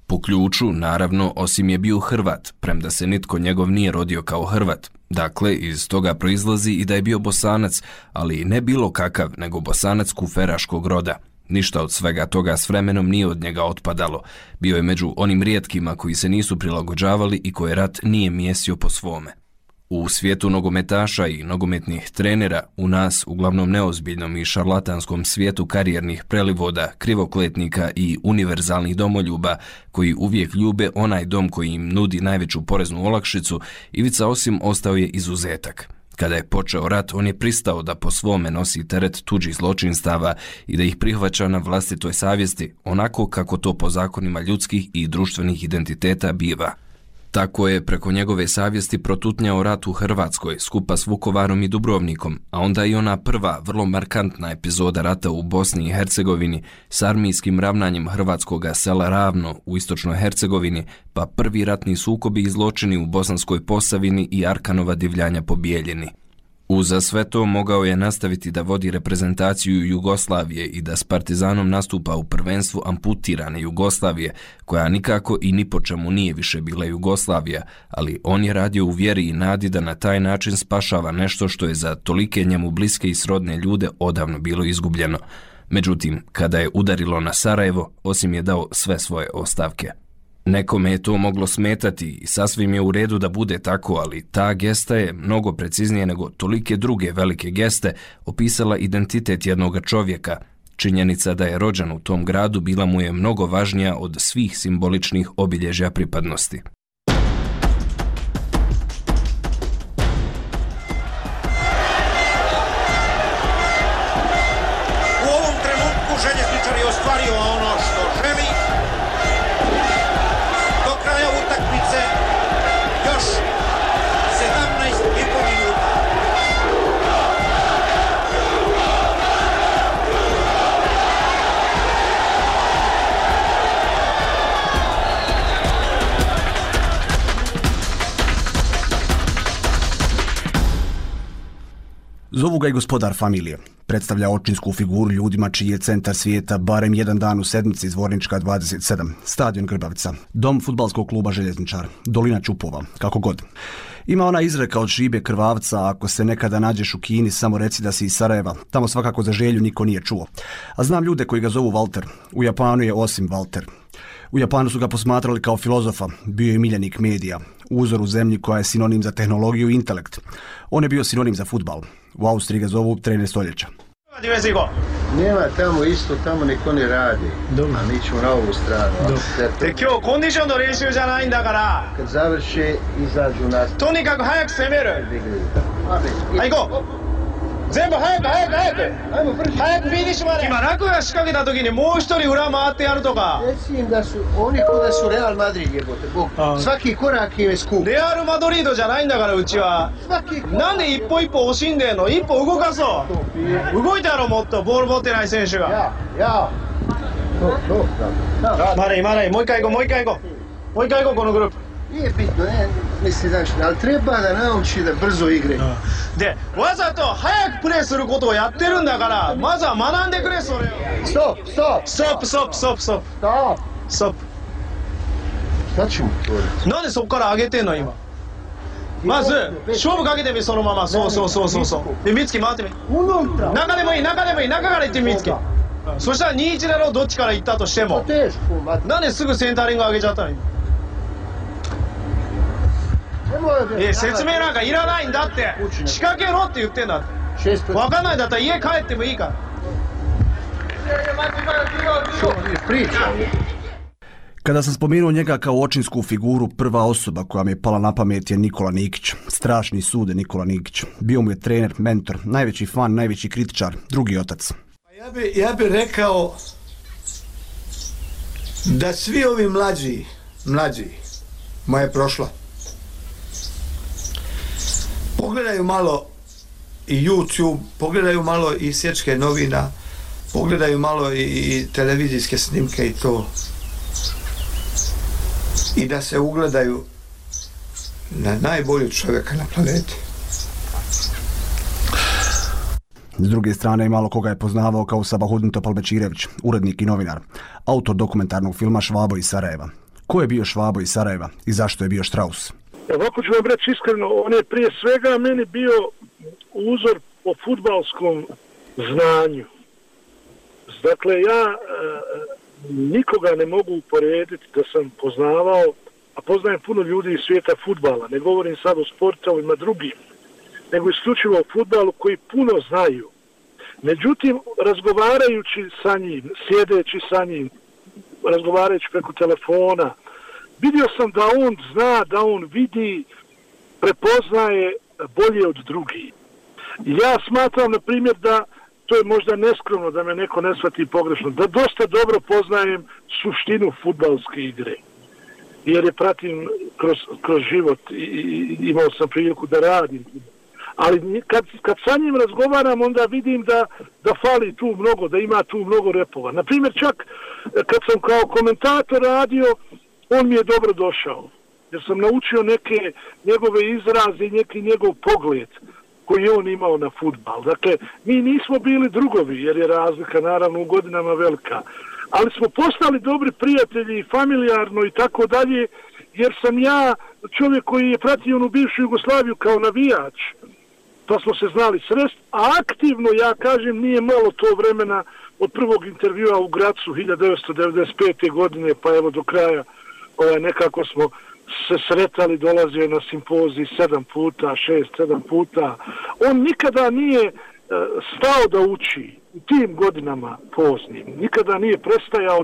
Po ključu, naravno, Osim je bio Hrvat, premda se nitko njegov nije rodio kao Hrvat. Dakle, iz toga proizlazi i da je bio Bosanac, ali ne bilo kakav, nego Bosanac kuferaškog roda. Ništa od svega toga s vremenom nije od njega otpadalo. Bio je među onim rijetkima koji se nisu prilagođavali i koje rat nije mijesio po svome. U svijetu nogometaša i nogometnih trenera, u nas, uglavnom neozbiljnom i šarlatanskom svijetu karijernih prelivoda, krivokletnika i univerzalnih domoljuba, koji uvijek ljube onaj dom koji im nudi najveću poreznu olakšicu, Ivica Osim ostao je izuzetak. Kada je počeo rat, on je pristao da po svome nosi teret tuđih zločinstava i da ih prihvaća na vlastitoj savjesti, onako kako to po zakonima ljudskih i društvenih identiteta biva. Tako je preko njegove savjesti protutnjao rat u Hrvatskoj skupa s Vukovarom i Dubrovnikom, a onda i ona prva, vrlo markantna epizoda rata u Bosni i Hercegovini s armijskim ravnanjem hrvatskoga sela Ravno u istočnoj Hercegovini, pa prvi ratni sukobi i zločini u Bosanskoj Posavini i Arkanova divljanja po Bijeljini. Uza sve to mogao je nastaviti da vodi reprezentaciju Jugoslavije i da s Partizanom nastupa u prvenstvu amputirane Jugoslavije, koja nikako i ni po čemu nije više bila Jugoslavija, ali on je radio u vjeri i nadi da na taj način spašava nešto što je za tolike njemu bliske i srodne ljude odavno bilo izgubljeno. Međutim, kada je udarilo na Sarajevo, Osim je dao sve svoje ostavke. Nekome je to moglo smetati i sasvim je u redu da bude tako, ali ta gesta je mnogo preciznije nego tolike druge velike geste opisala identitet jednog čovjeka. Činjenica da je rođen u tom gradu bila mu je mnogo važnija od svih simboličnih obilježja pripadnosti. U ovom trenutku Željezničar je ostvario ono što želi. Do kraja utakmice još 17,5 minuta. Zovu ga i gospodar familije. Predstavlja očinsku figuru ljudima čiji je centar svijeta barem jedan dan u sedmici Zvornička 27, stadion Grbavica, dom fudbalskog kluba Željezničar, dolina Ćupova, kako god. Ima ona izreka od šibe krvavca, ako se nekada nađeš u Kini, samo reci da si iz Sarajeva. Tamo svakako za Želju niko nije čuo. A znam ljude koji ga zovu Walter. U Japanu je Osim Walter. U Japanu su ga posmatrali kao filozofa, bio je miljenik medija, uzor u zemlji koja je sinonim za tehnologiju i intelekt. On je bio sinonim za fudbal. U Austriji ga zovu trener stoljeća. Nema tamo isto, tamo niko ne radi. A mi ćemo na ovu stranu. Kad završe, izađu nas. Tonikaku hajak semeru. Ajgo! 全部早く早く早く早くフィニッシュまで今楽が仕掛けた時にもう一人裏回ってやるとか Recim da su oni ko da su Real Madrid jebote Bog svaki korak je skup レアルマドリードじゃないんだからうちはなんで一歩一歩惜しんでんの一歩動かそう動いたやろもっとボール持ってない選手がまだいまだいもう一回行こうもう一回行こうもう一回行こうこのグループ Nije bitno, ne, mislim, znači, ali treba da nauči da brzo igre. で、わざと早くプレーすることをやってるんだから、まずは学んでくれ、それを。ストップ、ストップ、ストップ、ストップ、ストップ、ストップ。ストップ。 Šta ćemo to? なんでそこから上げてんの、今。まず、勝負かけてみ、そのまま。そうそうそうそうそう。で、美月回ってみ。中でもいい、中でもいい、中から行ってみ、美月。そしたら2-1だろ、どっちから行ったとしても。なんですぐセンタリング上げちゃったの、今。説明なんかいらないんだって仕掛けろって言ってんだって分かんないんだったら家帰ってもいいから Kada sam spomenuo njega kao očinsku figuru, prva osoba koja mi je pala na pamet je Nikola Nikić. Strašni sude Nikola Nikić. Bio mu je trener, mentor, najveći fan, najveći kritičar, drugi otac. Ja bi rekao da svi ovi mlađi, moja prošla, pogledaju malo i YouTube, pogledaju malo i sječke novina, pogledaju malo i televizijske snimke i to. I da se ugledaju na najboljeg čovjeka na planeti. S druge strane, malo koga je poznavao kao Sabahudin Topalbečirević, urednik i novinar, autor dokumentarnog filma Švabo iz Sarajeva. Ko je bio Švabo iz Sarajeva i zašto je bio Strauss? Ovako ću vam reći iskreno, on je prije svega meni bio uzor po fudbalskom znanju. Dakle, ja nikoga ne mogu uporediti da sam poznavao, a poznajem puno ljudi iz svijeta fudbala, ne govorim sad o sportovima drugim, nego isključivo o fudbalu koji puno znaju. Međutim, razgovarajući sa njim, sjedeći sa njim, razgovarajući preko telefona, vidio sam da on zna, da on vidi, prepoznaje bolje od drugih. Ja smatram, na primjer, da to je možda neskromno da me neko ne shvati pogrešno, da dosta dobro poznajem suštinu fudbalske igre. Jer je pratim kroz život i imao sam priliku da radim. Ali kad sa njim razgovaram, onda vidim da fali tu mnogo, da ima tu mnogo repova. Naprimjer, čak kad sam kao komentator radio, on mi je dobro došao. Jer sam naučio neke njegove izraze i neki njegov pogled koji je on imao na fudbal. Dakle, mi nismo bili drugovi, jer je razlika naravno u godinama velika. Ali smo postali dobri prijatelji, familijarno i tako dalje, jer sam ja čovjek koji je pratio onu bivšu Jugoslaviju kao navijač, pa smo se znali srest, a aktivno, ja kažem, nije malo to vremena od prvog intervjua u Gracu 1995. godine, pa evo do kraja nekako smo se sretali, dolazio na simpozij 7 puta, 6-7 puta. On nikada nije stao da uči u tim godinama poznim. Nikada nije prestajao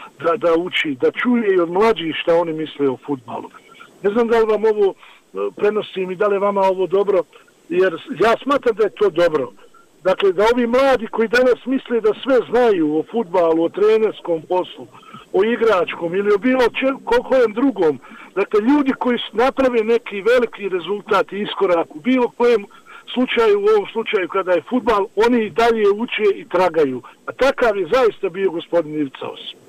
da uči, da čuje i od mlađih šta oni misle o fudbalu. Ne znam da li vam ovo prenosim i da li je vama ovo dobro, jer ja smatram da je to dobro. Dakle, da ovi mladi koji danas misle da sve znaju o fudbalu, o trenerskom poslu, o igračkom ili o bilo kojem drugom, dakle, ljudi koji naprave neki veliki rezultat i iskorak u bilo kojem slučaju, u ovom slučaju kada je fudbal, oni i dalje uče i tragaju. A takav je zaista bio gospodin Ivica Osip.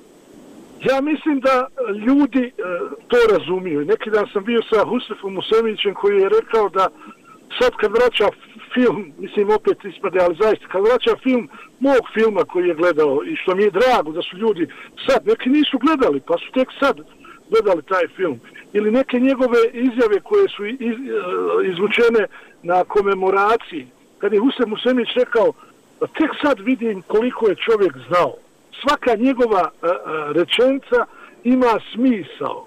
Ja mislim da ljudi to razumiju. Neki dan sam bio sa Husefom Musemićem koji je rekao da sad kad vraća film, mislim opet ispade, ali zaista kad vraća film mog filma koji je gledao i što mi je drago da su ljudi sad, neki nisu gledali pa su tek sad gledali taj film, ili neke njegove izjave koje su izvučene na komemoraciji, kad je Husef Musemić rekao tek sad vidim koliko je čovjek znao. Svaka njegova rečenica ima smisao.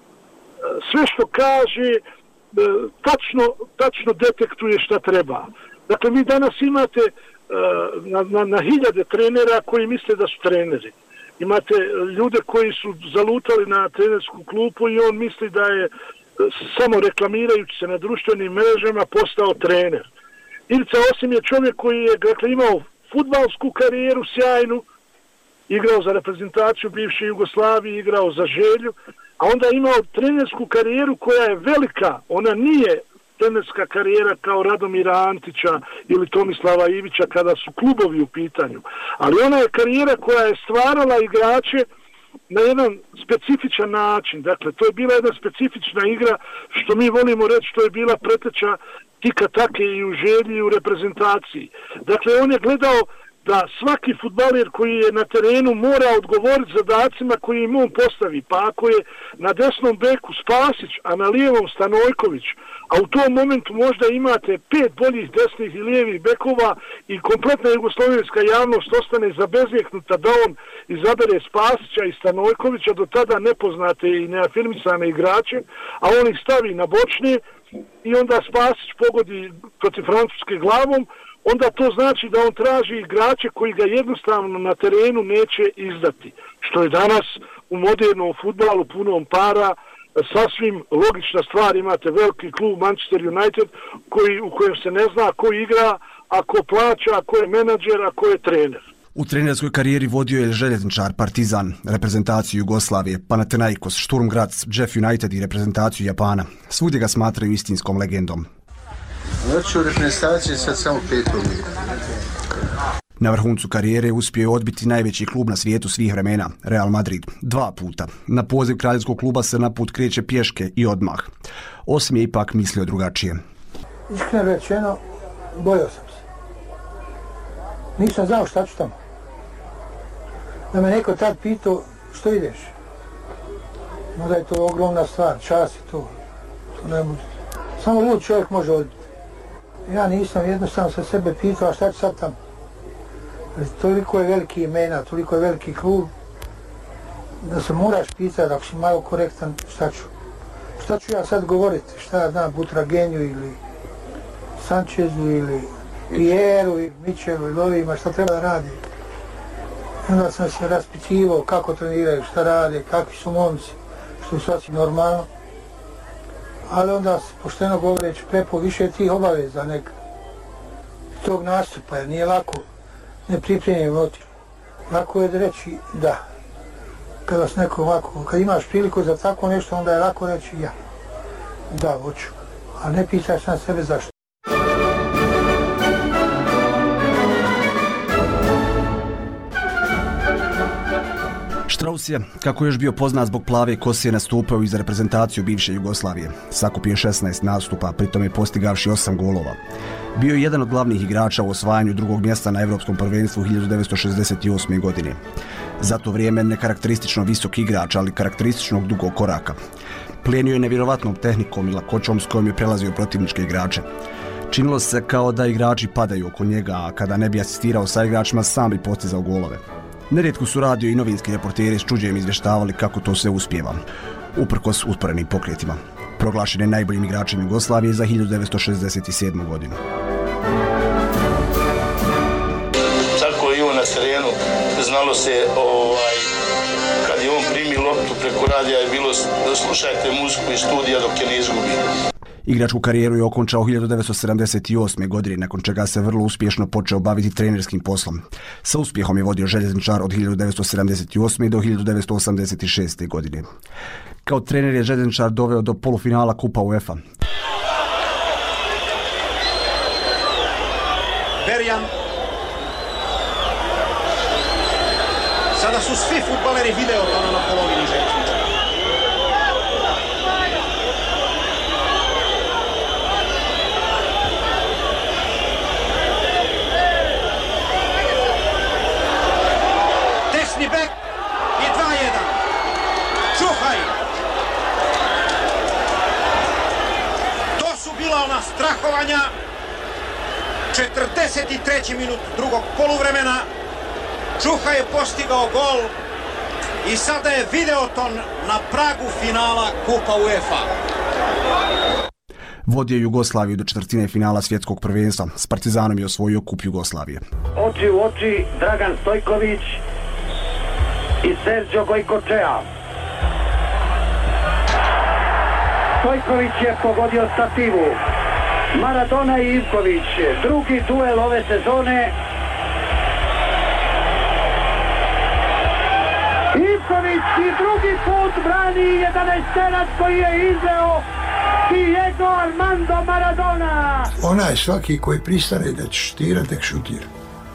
Sve što kaže tačno detektuje šta treba. Dakle, vi danas imate na hiljade trenera koji misle da su treneri. Imate ljude koji su zalutali na trenersku klupu i on misli da je samo reklamirajući se na društvenim mrežama postao trener. Ivica Osim je čovjek koji je imao fudbalsku karijeru sjajnu, igrao za reprezentaciju bivše Jugoslavije, igrao za Želju, a onda je imao trenersku karijeru koja je velika. Ona nije trenerska karijera kao Radomira Antića ili Tomislava Ivića kada su klubovi u pitanju. Ali ona je karijera koja je stvarala igrače na jedan specifičan način. Dakle, to je bila jedna specifična igra, što mi volimo reći, što je bila preteča tika take i u Želji i u reprezentaciji. Dakle, on je gledao da svaki fudbaler koji je na terenu mora odgovoriti zadacima koji im on postavi. Pa ako je na desnom beku Spasić, a na lijevom Stanojković, a u tom momentu možda imate 5 boljih desnih i lijevih bekova i kompletna jugoslovenska javnost ostane zabezjeknuta da on izabere Spasića i Stanojkovića, do tada nepoznate i neafirmisane igrače, a on ih stavi na bočne i onda Spasić pogodi protiv Francuske glavom, onda to znači da on traži igrače koji ga jednostavno na terenu neće izdati. Što je danas u modernom fudbalu punom para sasvim logična stvar. Imate veliki klub Manchester United u kojem se ne zna ko igra, a ko plaća, a ko je menadžer, a ko je trener. U trenerskoj karijeri vodio je željezničar, Partizan, reprezentaciju Jugoslavije, Panathinaikos, Sturm Graz, Jeff United i reprezentaciju Japana. Svugdje ga smatraju istinskom legendom. Znači u reprezentaciji sad samo 5 liga. Na vrhuncu karijere uspio je odbiti najveći klub na svijetu svih vremena, Real Madrid, 2 puta. Na poziv kraljevskog kluba se na put kreće pješke i odmah. Osim je ipak mislio drugačije. Iskreno rečeno, bojao sam se. Nisam znao šta ću tamo. Da me neko tad pitao što ideš. Možda je to ogromna stvar, čast je to. To ne može. Samo lud čovjek može odbiti. Ja nisam, jednostavno sa sebe pitao, a šta ću sad tamo? Toliko je veliki imena, toliko je veliki klub, da se moraš pitati, ako si malo korektan, šta ću ja sad govoriti, šta ja znam, Butragenju ili Sančezu ili Pieru ili Mičelu ili ovima, šta treba da radi. Onda sam se raspitivao kako treniraju, šta rade, kakvi su momci, što je sasvim normalno. Ali onda se, pošteno govoreći, prepo više tih obaveza nek tog nastupa, jer nije lako nepripremljen otići. Lako je da reći da. Kad vas neko ovako, kad imaš priliku za tako nešto, onda je lako reći ja. Da, hoću. A ne pitaš na sebe zašto. Strauss je, kako je još bio poznat zbog plave kose, nastupao i za reprezentaciju bivše Jugoslavije. Sakupio 16 nastupa, pritom je postigavši 8 golova. Bio je jedan od glavnih igrača u osvajanju drugog mjesta na Evropskom prvenstvu 1968. godine. Za to vrijeme nekarakteristično visok igrač, ali karakterističnog dugog koraka. Plijenio je nevjerovatnom tehnikom i lakoćom s kojom je prelazio protivničke igrače. Činilo se kao da igrači padaju oko njega, a kada ne bi asistirao sa igračima, sam bi postizao golove. Nerijetko su radio i novinski reporteri s čuđenjem izvještavali kako to sve uspijeva, uprkos usporenim pokretima. Proglašen je najboljim igračem Jugoslavije za 1967. godinu. Tako je i on na terenu, znalo se kad je on primi loptu preko radija je bilo slušajte muziku iz studija dok je ne izgubi. Igračku karijeru je okončao 1978. godine, nakon čega se vrlo uspješno počeo baviti trenerskim poslom. Sa uspjehom je vodio Željezničar od 1978. do 1986. godine. Kao trener je Željezničar doveo do polufinala Kupa UEFA. Berjan. Sada su svi fudbaleri Videotona na polovini Željezničara. Desni bek i 2-1. Čuhaj. To su bila ona strahovanja. 43. minut drugog poluvremena. Čuha je postigao gol i sada je Videoton na pragu finala Kupa UEFA. Vodio Jugoslaviju do četvrtine finala svjetskog prvenstva. S Partizanom je osvojio Kup Jugoslavije. Oči u oči Dragan Stojković i Sergio Gojkočea. Stojković je pogodio stativu. Maradona i Ivković, drugi duel ove sezone. Ivković i drugi put brani 11-terac koji je izveo Diego Armando Maradona. Onaj svaki koji pristane da će šutira, tek šutira.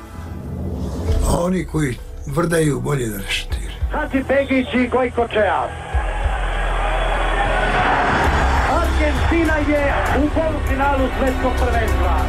A oni koji vrdaju, bolje da ne šutira. Hadži Begić i Gojkočea. Argentina je u polufinalu svjetskog prvenstva.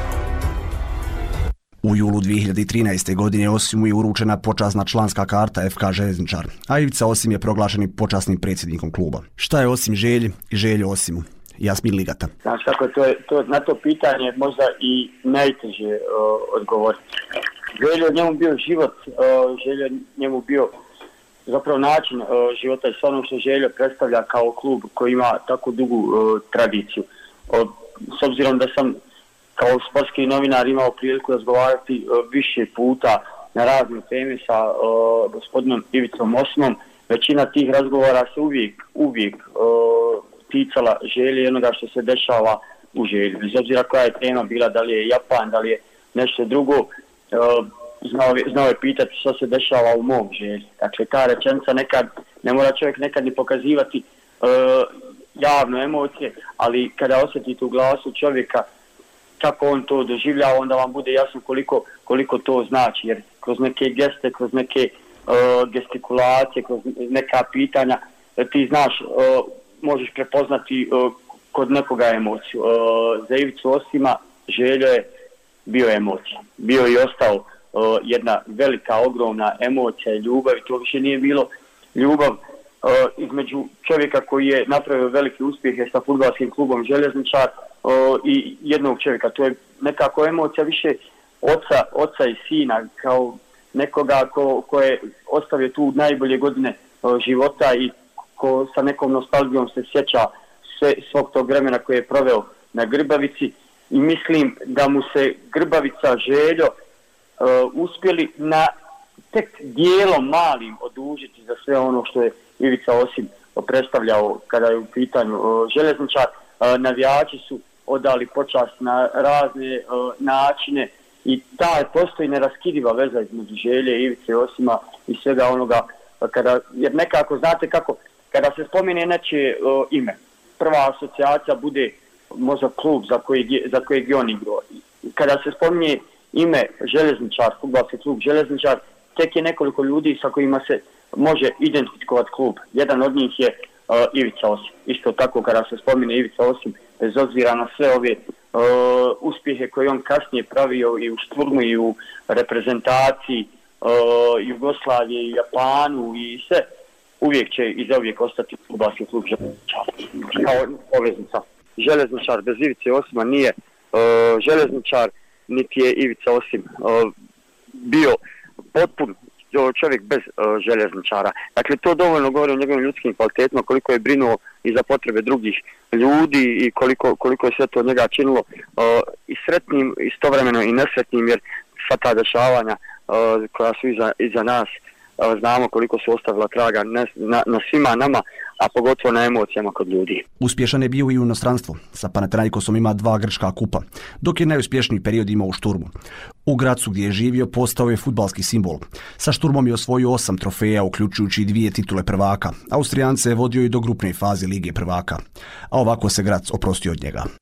U julu 2013. godine Osimu je uručena počasna članska karta FK Željezničar, a Ivica Osim je proglašen počasnim predsjednikom kluba. Šta je Osim Želji i Željo Osimu? Jasmin Ligata. Znaš kako to na to pitanje možda i najteže odgovoriti. Željo njemu bio život, Željo njemu bio zapravo način života i sve ono što Željo predstavlja kao klub koji ima tako dugu tradiciju. S obzirom da sam kao sportski novinar imao priliku razgovarati više puta na razne teme sa gospodinom Ivicom Osimom, većina tih razgovora se uvijek ticala Želje i onoga što se dešava u Želji. Bez obzira koja je tema bila, da li je Japan, da li je nešto drugo, znao je pitati što se dešava u mom Želji. Dakle, ta rečenica nekad, ne mora čovjek nekad ni pokazivati javno emocije, ali kada osjetite u glasu čovjeka kako on to doživljava, onda vam bude jasno koliko to znači, jer kroz neke geste, kroz neke gestikulacije, kroz neka pitanja, ti znaš, možeš prepoznati kod nekoga emociju. Za Ivicu Osima Željo je bio emocija. Bio i ostao jedna velika, ogromna emocija i ljubav, i to više nije bilo ljubav između čovjeka koji je napravio velike uspjehe sa fudbalskim klubom Željezničar i jednog čovjeka. To je nekako emocija više oca i sina, kao nekoga ko je ostavio tu najbolje godine života i ko sa nekom nostalgijom se sjeća svog tog vremena koje je proveo na Grbavici i mislim da mu se Grbavica, Željo uspjeli na tek dijelom malim odužiti za sve ono što je Ivica Osim predstavljao kada je u pitanju Željezničar. Navijači su odali počast na razne načine i postoji neraskidiva veza između Želje, Ivice Osima i svega onoga, jer nekako znate kako, kada se spomene nečije ime, prva asocijacija bude možda klub za kojeg je on igrao. Kada se spominje ime Željezničar, fudbalski klub Željezničar, tek je nekoliko ljudi sa kojima se može identifikovati klub. Jedan od njih je Ivica Osim. Isto tako kada se spomine Ivica Osim, bez obzira na sve ove uspjehe koje on kasnije pravio i u Šturmu i u reprezentaciji Jugoslavije i Japanu i sve, uvijek će i zauvijek ostati fudbalski klub Željezničar kao poveznica. Željezničar bez Ivice Osima nije Željezničar, niti je Ivica Osim bio potpun čovjek bez Željezničara. Dakle, to dovoljno govori o njegovim ljudskim kvalitetima, koliko je brinuo i za potrebe drugih ljudi i koliko je sve to od njega činilo i sretnim, istovremeno i nesretnim, jer sva ta dešavanja koja su iza nas, znamo koliko su ostavila traga na svima nama, a pogotovo na emocijama kod ljudi. Uspješan je bio i u inostranstvu. Sa Panathinaikosom ima 2 grčka kupa, dok je najuspješniji period imao u Šturmu. U Gracu gdje je živio postao je fudbalski simbol. Sa Šturmom je osvojio 8 trofeja, uključujući 2 titule prvaka. Austrijance je vodio i do grupne faze Lige prvaka. A ovako se Grac oprostio od njega.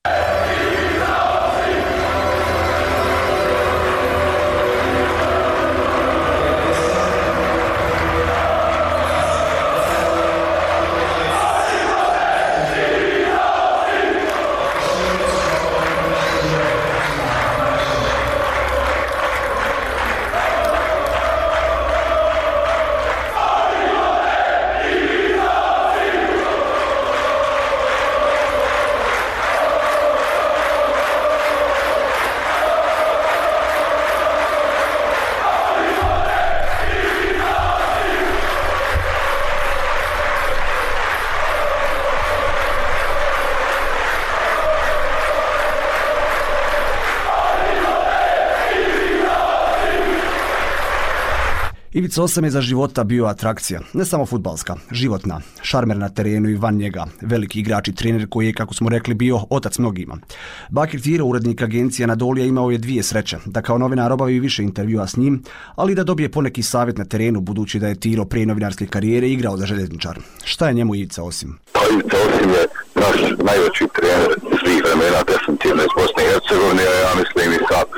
Ivica Osam je za života bio atrakcija, ne samo fudbalska, životna, šarmer na terenu i van njega, veliki igrač i trener koji je, kako smo rekli, bio otac mnogima. Bakir Tiro, urednik agencije Anadolija, imao je 2 sreće, da kao novinar obavi više intervjua s njim, ali da dobije poneki savjet na terenu, budući da je Tiro prije novinarske karijere igrao za Željezničar. Šta je njemu Ivica Osim? Ivica Osim je naš najveći trener svih vremena, definitivno iz Bosne i Hercegovine, ja mislim i sa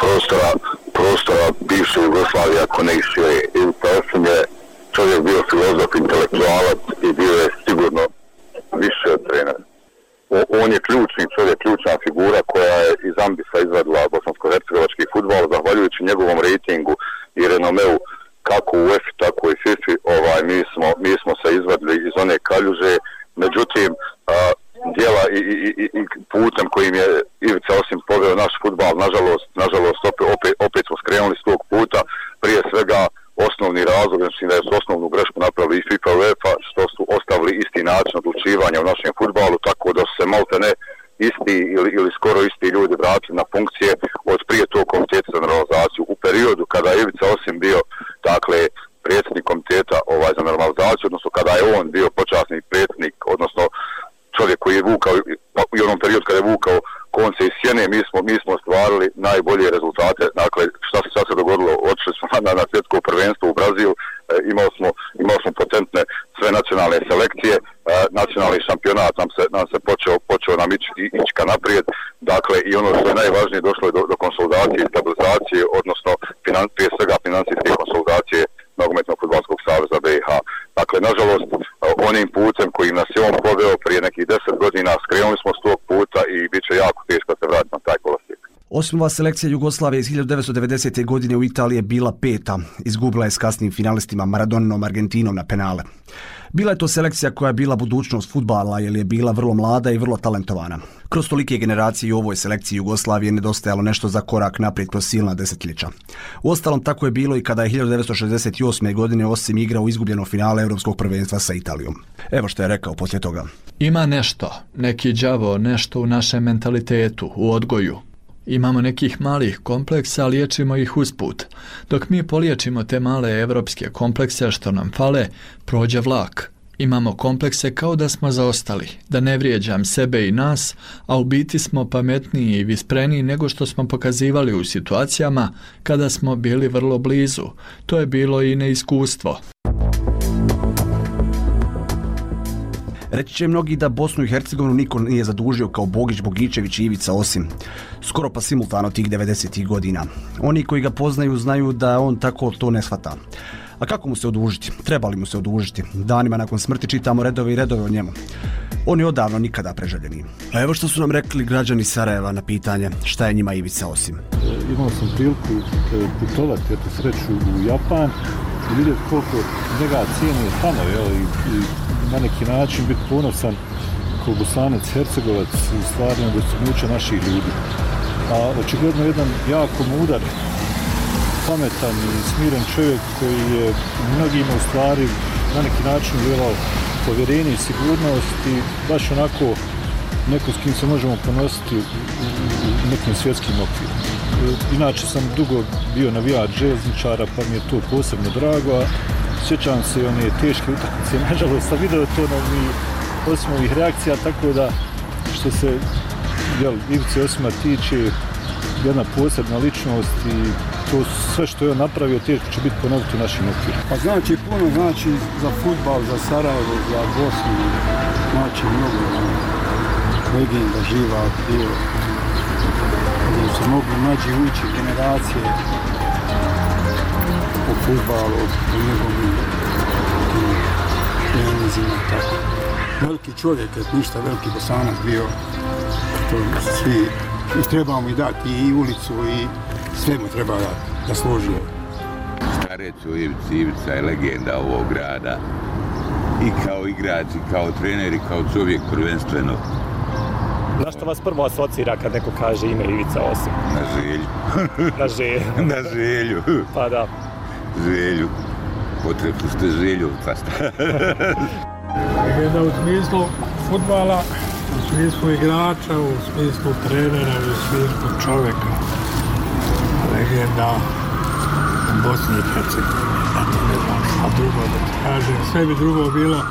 prostora bivše Jugoslavije, ako ne i šire. Ivica Osim je čovjek bio filozof, intelektualac i bio je sigurno više od trenera. On je ključni čovjek, ključna figura koja je iz Ambisa izvadila bosansko-hercegovački fudbal, zahvaljujući njegovom rejtingu i renomeu kako u UEFA, tako i FIFA, mi smo se izvadili iz one kaljuže. Međutim, djela i putem kojim je Ivica Osim poveo naš fudbal, nažalost opet smo skrenuli s tog puta. Prije svega osnovni razlog, znači da je su osnovnu grešku napravili i FIFA i UEFA, što su ostavili isti način odlučivanja u našem fudbalu, tako da su se maltene isti ili skoro isti ljudi vratili na funkcije od prije tog komiteta za normalizaciju. U periodu kada je Ivica Osim bio, dakle, predsjednik komiteta za normalizaciju, odnosno kada je on bio počasni predsjednik, odnosno čovjek koji je vukao, i onom periodu kada je vukao konce iz sjene, mi smo ostvarili najbolje rezultate. Dakle, šta se dogodilo? Otišli smo na svjetsko prvenstvo u Brazil, imali smo potentne sve nacionalne selekcije, nacionalni šampionat nam se počeo nam ići ka naprijed. Dakle, i ono što je najvažnije, došlo je do konsolidacije i stabilizacije, odnosno prije svega financijske konsolidacije Nogometnog fudbalskog saveza BiH. Dakle, nažalost, onim putem kojim nas je on poveo prije nekih 10 godina, skrenuli smo s tog puta i bit će jako teško se vratiti na taj kolosijek. Osimova selekcija Jugoslavije iz 1990. godine u Italiji je bila 5. Izgubila je s kasnim finalistima Maradonom Argentinom na penale. Bila je to selekcija koja je bila budućnost fudbala jer je bila vrlo mlada i vrlo talentovana. Kroz tolike generacije i u ovoj selekciji Jugoslavije nedostajalo nešto za korak naprijed kroz silna desetljeća. Uostalom, tako je bilo i kada je 1968. godine Osim igrao u izgubljenom finale Europskog prvenstva sa Italijom. Evo što je rekao poslije toga. Ima nešto, neki đavo, nešto u našem mentalitetu, u odgoju. Imamo nekih malih kompleksa, liječimo ih usput. Dok mi poliječimo te male evropske komplekse što nam fale, prođe vlak. Imamo komplekse kao da smo zaostali, da ne vrijeđam sebe i nas, a u biti smo pametniji i vispreniji nego što smo pokazivali u situacijama kada smo bili vrlo blizu. To je bilo i neiskustvo. Reći će mnogi da Bosnu i Hercegovinu niko nije zadužio kao Bogić, Bogičević i Ivica Osim. Skoro pa simultano tih 90. godina. Oni koji ga poznaju znaju da on tako to ne shvata. A kako mu se odužiti? Trebali mu se odužiti. Danima nakon smrti čitamo redove i redove o njemu. On je odavno nikada preželjeni. A evo što su nam rekli građani Sarajeva na pitanje šta je njima Ivica Osim. Imao sam priliku putovati, eto sreću, u Japan i vidjeti koliko njega cijene tamo, i na neki način biti ponosan kao Bosanac, Hercegovac u stvarnom dostignuća naših ljudi. A očigledno jedan jako mudar, pametan i smiren čovjek koji je mnogima u stvari na neki način djelao povjerenje i sigurnost i baš onako neko s kim se možemo ponositi u nekim svjetskim okvirima. Inače sam dugo bio navijač željezničara pa mi je to posebno drago, a sjećam se one teške utakmice, nažalost sam video to na osim ovih reakcija, tako da što se Ivice Osima tiče, jedna posebna ličnost i to sve što je on napravio teško će biti ponoviti u našim okvirima. Pa znači puno znači za fudbal, za Sarajevo, za Bosnu, znači mnogo legenda živa bio, gdje su mogli mlađi ući generacije o fudbalu, o njegovim trenizima, tako. Veliki čovjek, ništa veliki Bosanac bio, to svi i trebamo i dati i ulicu i sve mu treba da služi. Starec u Ivica je legenda ovog grada. I kao igrač, i kao trener, i kao čovjek prvenstveno. Na što vas prvo asocira kad neko kaže ime Ivica Osim? Na želju. Na želju. Na želju. Pa da. Želju. Potrebno ste željovca. Legenda u smislu fudbala, u smislu igrača, u smislu trenera, u smislu čovjeka. Legenda u Bosni i Hercegovini. Ne znam šta drugo da ti kažem. Sve bi drugo bilo.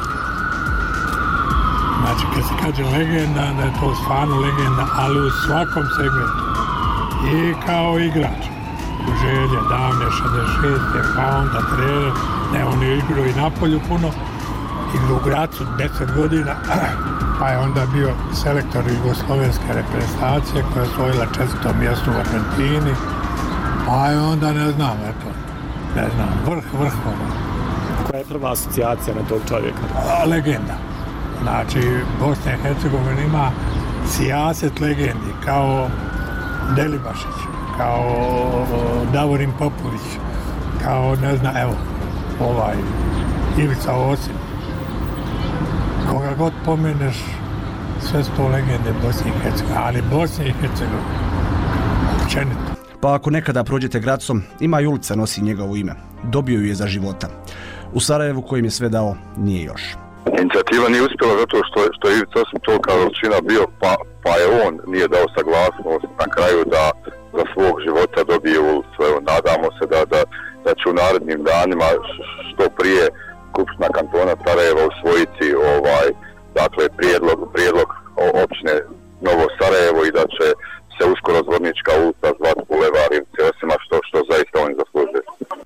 Znači kad se kaže legenda, da je to stvarno legenda, ali u svakom segmentu. I kao igrač. U Želje, davne 66. Pa onda trener. Ne, on je igrao i na polju puno. Igrao u Gracu 10 godina. Pa je onda bio selektor jugoslovenske reprezentacije koja je osvojila 4. mjesto u Argentini. Pa je onda, ne znam, vrh. Koja je prva asocijacija na tog čovjeka? Legenda. Znači, Bosna i Hercegovina ima sijaset legendi, kao Delibašić, kao Davorin Popović, kao, ne znam, evo, Ivica Osim. Koga god pomeneš, sve su to legende Bosne i Hercegovine, ali Bosne i Hercegovine, općenito. Pa ako nekada prođete Gracom, ima i ulica nosi njegovo ime. Dobio ju je za života. U Sarajevu kojim je sve dao, nije još. Inicijativa nije uspjela zato što je Ivica Osim tolika veličina bio, pa je on nije dao saglasnost na kraju da za svog života dobije ulicu. Evo, nadamo se da će u narednim danima što prije Skupština kantona Sarajeva usvojiti dakle, prijedlog općine Novo Sarajevo i da će se uskoro Zvornička ulica zvati Bulevar Ivice Osima, što zaista oni zaslužuju.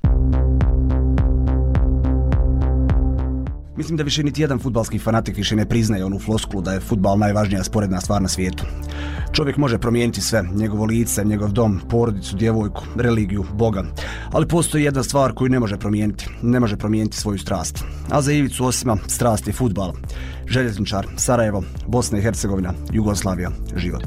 Mislim da više niti jedan fudbalski fanatik više ne priznaje onu floskulu da je fudbal najvažnija sporedna stvar na svijetu. Čovjek može promijeniti sve, njegovo lice, njegov dom, porodicu, djevojku, religiju, Boga. Ali postoji jedna stvar koju ne može promijeniti. Ne može promijeniti svoju strast. A za Ivicu Osima strast je fudbal. Željezničar, Sarajevo, Bosna i Hercegovina, Jugoslavija, život.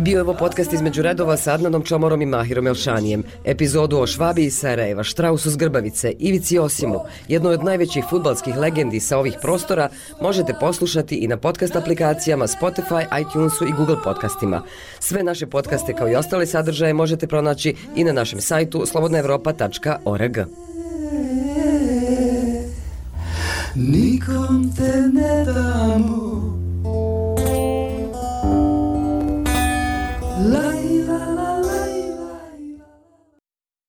Bio je ovo podcast između redova sa Adnanom Čomorom i Mahirom Elšanijem. Epizodu o Švabi iz Sarajeva, Štrausu s Grbavice, Ivici Osimu, jednoj od najvećih fudbalskih legendi sa ovih prostora, možete poslušati i na podcast aplikacijama Spotify, iTunesu i Google podcastima. Sve naše podcaste kao i ostale sadržaje možete pronaći i na našem sajtu slobodnaevropa.org. Nikom te ne damo